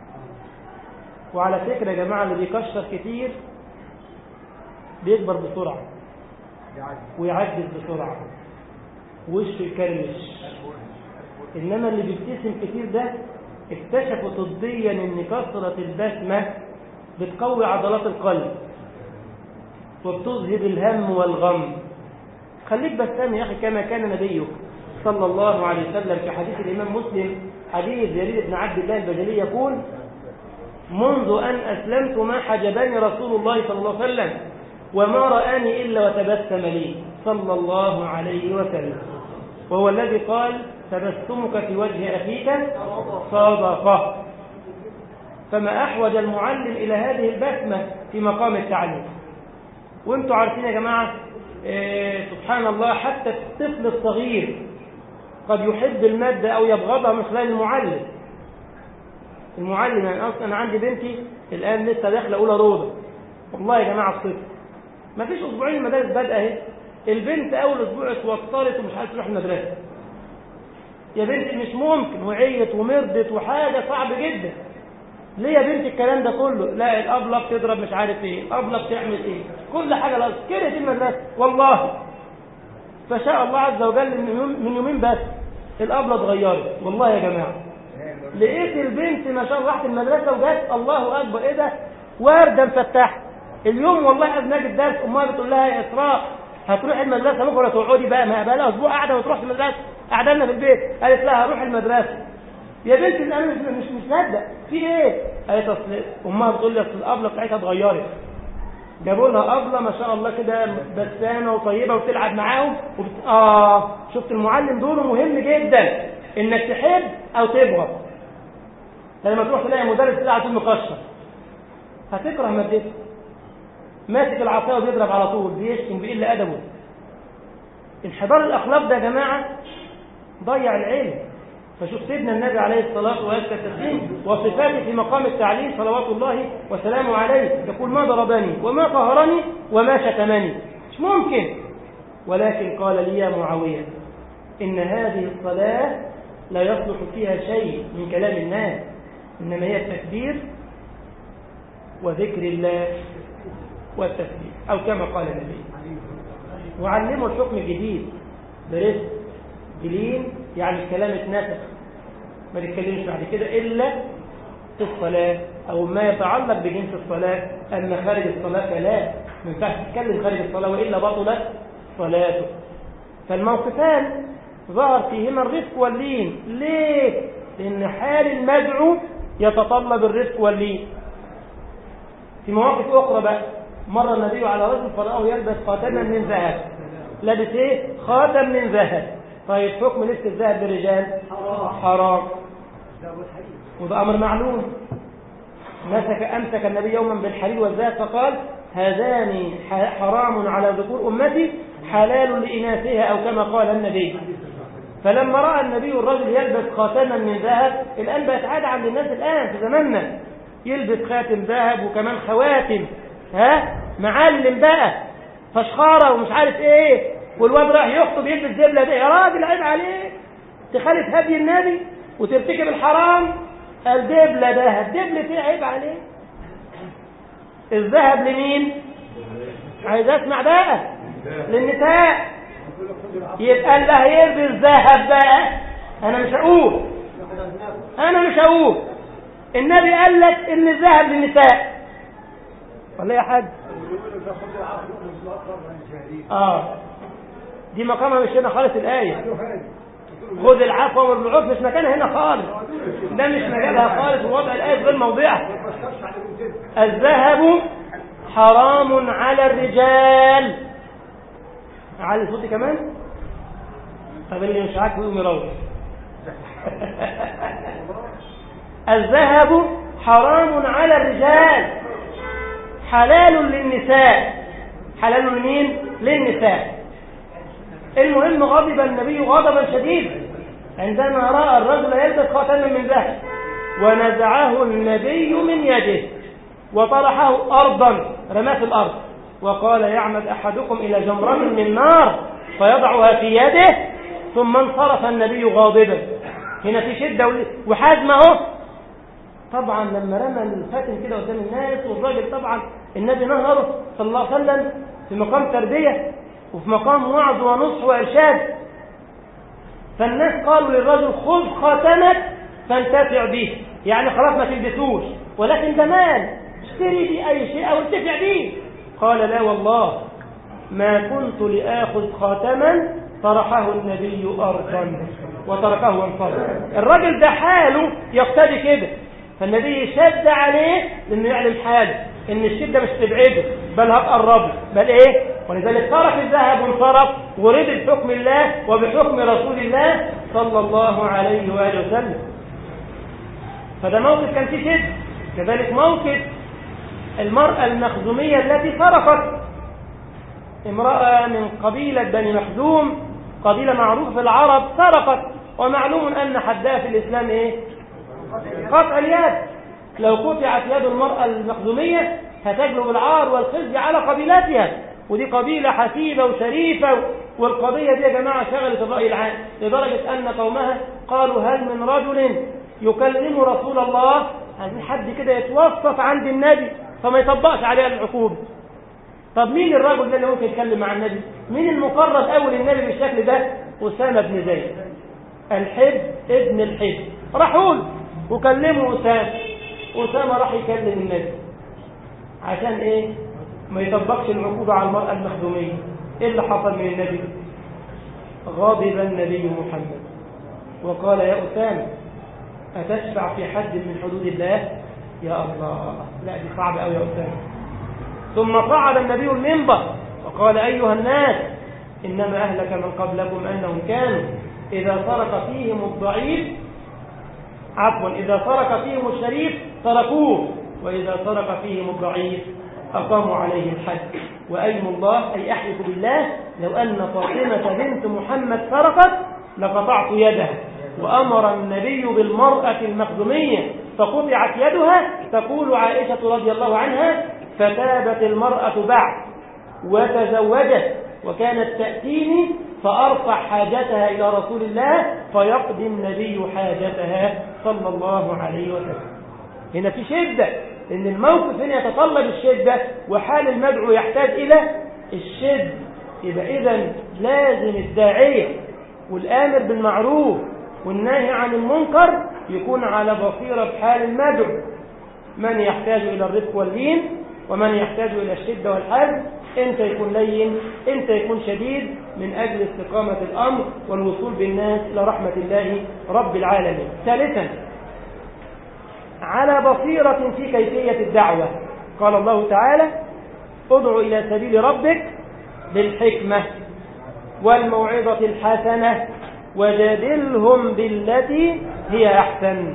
وعلى فكره يا جماعه اللي بيكشر كتير بيكبر بسرعه ويعجز بسرعه وشه يكرمش. انما اللي بيبتسم كتير ده اكتشفوا طبيا ان كثره البسمه بتقوي عضلات القلب وبتذهب الهم والغم. خليك بسام يا اخي كما كان نبيك صلى الله عليه وسلم. في حديث الامام مسلم حديث جرير بن عبد الله البجلي يقول: منذ ان اسلمت ما حجبني رسول الله صلى الله عليه وسلم وما رآني الا وتبسم لي صلى الله عليه وسلم. وهو الذي قال: تبسمك في وجه اخيك صدقه. فما احوج المعلم الى هذه البسمه في مقام التعليم. وانتم عارفين يا جماعه إيه سبحان الله، حتى الطفل الصغير قد يحب المادة أو يبغضها من خلال المعلم. المعلم يعني أصلا أنا عندي بنتي الآن لسه داخلة أولى روضة، والله يا جماعة الصفر ما فيش أسبوعين المدارس بدأ اهي، البنت أول أسبوع اتوترت ومش عايزة تروح المدرسة. يا بنتي مش ممكن، وعيت ومرضت وحاجة صعب جدا. ليه يا بنتي الكلام ده كله؟ لا الأبلة بتضرب مش عارف إيه، الأبلة بتعمل إيه، كل حاجة لا كرهت المدرسة والله. فشاء الله عز وجل من يومين بس الأبلة اتغيرت والله يا جماعة. لقيت البنت ما شاء الله راحت المدرسة وجت الله أكبر إيه ده وردة مفتحة اليوم. والله قبل ما اجي الدرس أمها بتقول لها يا إسراء هتروح المدرسة بكرة تقعدي بقى، ما بقى لها أسبوع قاعدة وتروح المدرسة، قاعدة لنا في البيت. قالت لها هروح المدرسة. يا بنتي أنا مش مش مصدق في إيه؟ قالت أصل أمها بتقول لي أصل الأبلة بتاعتها اتغيرت. جابوا لها أبلة ما شاء الله كده بسامة وطيبة وتلعب معاهم وبت... آه شفت المعلم دوره مهم جدا، إنك تحب أو تبغى. لما تروح تلاقي مدرس تلاقي على طول مكشر هتكره مادته، ماسك العصاية وبيضرب على طول، بيشتم بيقل أدبه. انحدار الأخلاق ده يا جماعة ضيع العلم. فشوف سيدنا النبي عليه الصلاة والسلام وصفاته في مقام التعليم صلوات الله وسلامه عليه يقول: ما ضربني وما قهرني وما شتمني. مش ممكن. ولكن قال لي يا معاوية إن هذه الصلاة لا يصلح فيها شيء من كلام الناس، إنما هي التكبير وذكر الله والتسبيح، أو كما قال النبي. وعلموا الحكم الجديد برزق جلين، يعني الكلام اتنسخ، ما نتكلمش بعد كده إلا في الصلاة أو ما يتعلق بجنس الصلاة. أما خارج الصلاة فلا، ما ينفعش تتكلم خارج الصلاة وإلا بطلت صلاته. فالموقفان ظهر فيهما الرفق واللين. ليه؟ لأن حال المدعو يتطلب الرفق واللين. في مواقف أخرى بقى، مر النبي على رجل فرآه يلبس خاتما من ذهب. لابس إيه؟ خاتم من ذهب. طيب حكم لبس الذهب للرجال حرام، وده أمر معلوم. مسك أمسك النبي يوما بالحرير والذهب فقال: هذان حرام على ذكور أمتي حلال لإناثها، أو كما قال النبي. فلما رأى النبي الرجل يلبس خاتما من ذهب، الآن بقت عادة عند الناس الآن في زماننا، يلبس خاتم ذهب وكمان خواتم، ها معلم بقى فشخارة ومش عارف ايه، والواد راح يخطب يلبس دبلة ده. يا راجل عيب عليك، تخالف هدي النبي وترتكب الحرام. الدبلة ده الدبلة فيه عيب عليك. الذهب لمين؟ عايز اسمع بقى للنساء. يبقى اللي هيلبس ذهب بقى انا مش هقول انا مش هقول النبي قال لك ان الذهب للنساء ولا يا حاج؟ اه دي مقامها مش هنا خالص الآية. خذ العفو وامر بالعرف مش مكانها هنا خالص، ده مش مجالها خالص، ووضع الآية غير موضعها. الذهب حرام على الرجال. على صوتي كمان؟ طب اللي مش عاجبه يقوم يروح. الذهب حرام على الرجال حلال للنساء. حلال لمين؟ للنساء. المهم غضب النبي غضبا شديدا عندما رأى الرجل يلبس خاتما من ذهب، ونزعه النبي من يده وطرحه أرضا، رماه في الأرض، وقال يعمد أحدكم إلى جمرة من نار فيضعها في يده، ثم انصرف النبي غاضبا. هنا في شدة وحزم اهو. طبعا لما رمى الخاتم كده قدام الناس، والراجل طبعا النبي نهره صلى الله عليه وسلم في مقام تربية وفي مقام وعظ ونصح وإرشاد، فالناس قالوا للرجل خذ خاتمك فانتفع به، يعني خلاص ما تلبسوش، ولكن ده مال، اشتري بيه أي شيء أو انتفع به. قال لا والله ما كنت لآخذ خاتما، طرحه النبي أرضا وتركه وانصرف. الرجل ده حاله يقتضي كده، فالنبي شد عليه لأنه يعلم حاله إن الشدة مش تبعده بل هتقربه، بل إيه؟ ولذلك ترك الذهب وانصرف ورد بحكم الله وبحكم رسول الله صلى الله عليه وآله وسلم. فده موقف كان فيه شد. كذلك موقف المرأة المخزومية التي سرقت، امرأة من قبيلة بني مخزوم، قبيلة معروفة في العرب، سرقت، ومعلوم أن حدها في الإسلام إيه؟ قطع اليد. لو قطعت يد المرأة المخزومية هتجلب العار والخزي على قبيلتها، ودي قبيلة حسيبة وشريفة، والقضية دي يا جماعة شغلت الرأي العام لدرجة أن قومها قالوا هل من رجل يكلم رسول الله؟ عايزين حد كده يتوسط عند النبي فما يطبقش عليها العقوبة. طب مين الرجل ده اللي ممكن يتكلم مع النبي؟ مين المقرب أول النبي بالشكل ده؟ أسامة بن زيد الحب ابن الحب. راحوا له وكلموا أسامة. أسامة راح يكلم النبي عشان إيه؟ ما يطبقش العقوبة على المرأة المخدومية. إيه اللي حصل من النبي؟ غضب النبي محمد وقال يا أسامة أتشفع في حد من حدود الله؟ يا الله، لا دي صعبة أوي يا أسامة. ثم صعد النبي المنبر وقال أيها الناس إنما أهلك من قبلكم أنهم كانوا إذا سرق فيهم الضعيف عفوا إذا سرق فيهم الشريف تركوه، وإذا سرق فيهم الضعيف أقاموا عليه الحد. وأيم الله أي أحلف بالله لو أن فاطمة بنت محمد سرقت لقطعت يدها. وأمر النبي بالمرأة المخزومية فقطعت يدها. تقول عائشة رضي الله عنها فتابت المرأة بعد وتزوجت، وكانت تأتيني فأرفع حاجتها إلى رسول الله فيقضي النبي حاجتها صلى الله عليه وسلم. هنا في شدة، إن الموقف هنا يتطلب الشدة، وحال المدعو يحتاج إلى الشد. يبقى إذن لازم الداعية والآمر بالمعروف والنهي عن المنكر يكون على بصيرة بحال المدعو، من يحتاج إلى الرفق واللين ومن يحتاج إلى الشدة والحزم. انت يكون لين، انت يكون شديد، من أجل استقامة الأمر والوصول بالناس إلى رحمة الله رب العالمين. ثالثا على بصيرة في كيفية الدعوة. قال الله تعالى ادع إلى سبيل ربك بالحكمة والموعظة الحسنة وجادلهم بالتي هي أحسن.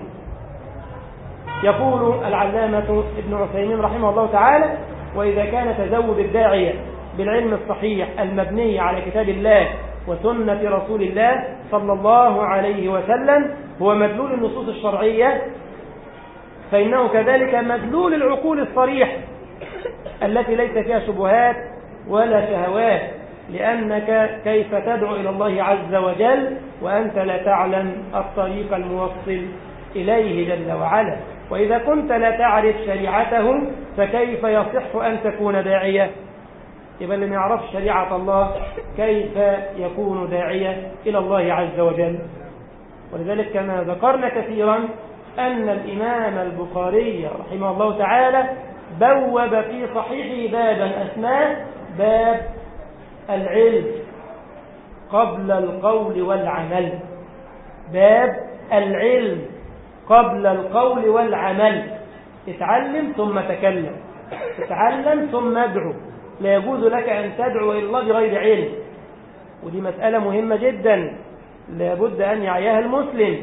يقول العلامة ابن عثيمين رحمه الله تعالى وإذا كان تزود الداعية بالعلم الصحيح المبني على كتاب الله وسنة رسول الله صلى الله عليه وسلم هو مدلول النصوص الشرعية، فإنه كذلك مدلول العقول الصريح التي ليس فيها شبهات ولا شهوات، لأنك كيف تدعو إلى الله عز وجل وأنت لا تعلم الطريق الموصل إليه جل وعلا. وإذا كنت لا تعرف شريعته فكيف يصح أن تكون داعية؟ يبقى اللي ما يعرف شريعة الله كيف يكون داعية إلى الله عز وجل؟ ولذلك كما ذكرنا كثيرا أن الإمام البخاري رحمه الله تعالى بوب في صحيحه بابا أسماه باب العلم قبل القول والعمل. باب العلم قبل القول والعمل. اتعلم ثم تكلم، اتعلم ثم ادعو. لا يجوز لك أن تدعو إلى الله بغير علم، ودي مسألة مهمة جدا لابد أن يعيها المسلم.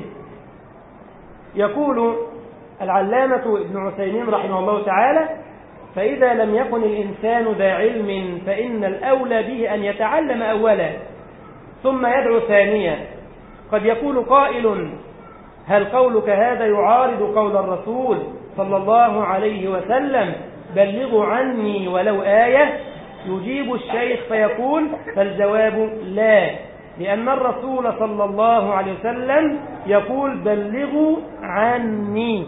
يقول العلامة ابن عثيمين رحمه الله تعالى: فإذا لم يكن الإنسان ذا علم فإن الأولى به أن يتعلم أولا ثم يدعو ثانيا. قد يقول قائل: هل قولك هذا يعارض قول الرسول صلى الله عليه وسلم: بلغوا عني ولو آية؟ يجيب الشيخ فيقول: فالجواب لا، لأن الرسول صلى الله عليه وسلم يقول: بلغوا عني.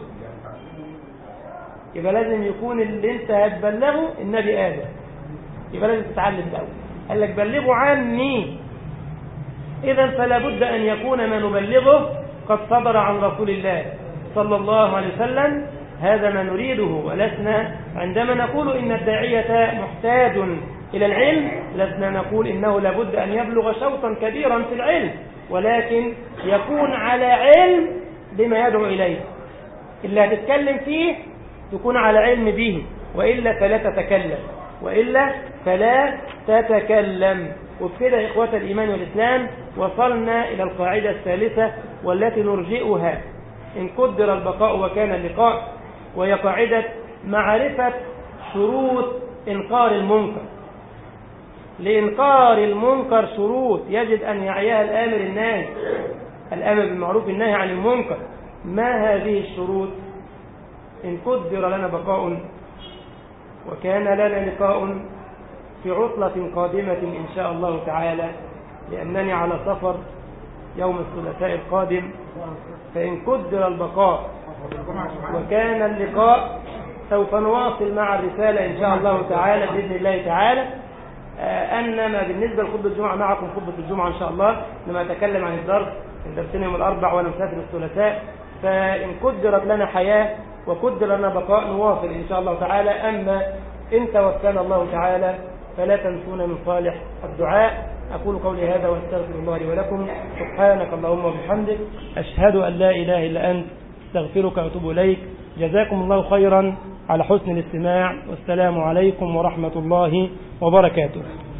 يبقى لازم يكون اللي انت هتبلغه النبي آدم، يبقى لازم تتعلم الأول. قال لك بلغوا عني، إذا فلا بد أن يكون ما نبلغه قد صدر عن رسول الله صلى الله عليه وسلم. هذا ما نريده، ولسنا عندما نقول إن الداعية محتاج إلى العلم لسنا نقول إنه لابد أن يبلغ شوطا كبيرا في العلم، ولكن يكون على علم بما يدعو إليه. اللي هتتكلم فيه تكون على علم به، وإلا فلا تتكلم، وإلا فلا تتكلم. وبكده إخوة الإيمان والإسلام وصلنا إلى القاعدة الثالثة والتي نرجئها إن قدر البقاء وكان اللقاء، وهي قاعدة معرفة شروط إنكار المنكر. لإنكار المنكر شروط يجب أن يعيها الآمر الناهي، الآمر بالمعروف النهي عن المنكر. ما هذه الشروط؟ إن قدر لنا بقاء وكان لنا لقاء في عطلة قادمة إن شاء الله تعالى، لأنني على سفر يوم الثلاثاء القادم، فإن قدر البقاء وكان اللقاء سوف نواصل مع الرسالة إن شاء الله تعالى بإذن الله تعالى. أنما بالنسبة لخطبة الجمعة معكم خطبة الجمعة إن شاء الله، لما أتكلم عن الدرس درسنا يوم الأربع وأنا مسافر الثلاثاء. فإن قدرت لنا حياة وقدر لنا بقاء نواصل إن شاء الله تعالى. أما إن توفانا الله تعالى فلا تنسونا من صالح الدعاء. أقول قولي هذا واستغفر الله لي ولكم. سبحانك اللهم وبحمدك، أشهد أن لا إله إلا أنت، استغفرك وأتوب إليك. جزاكم الله خيرا على حسن الاستماع، والسلام عليكم ورحمة الله وبركاته.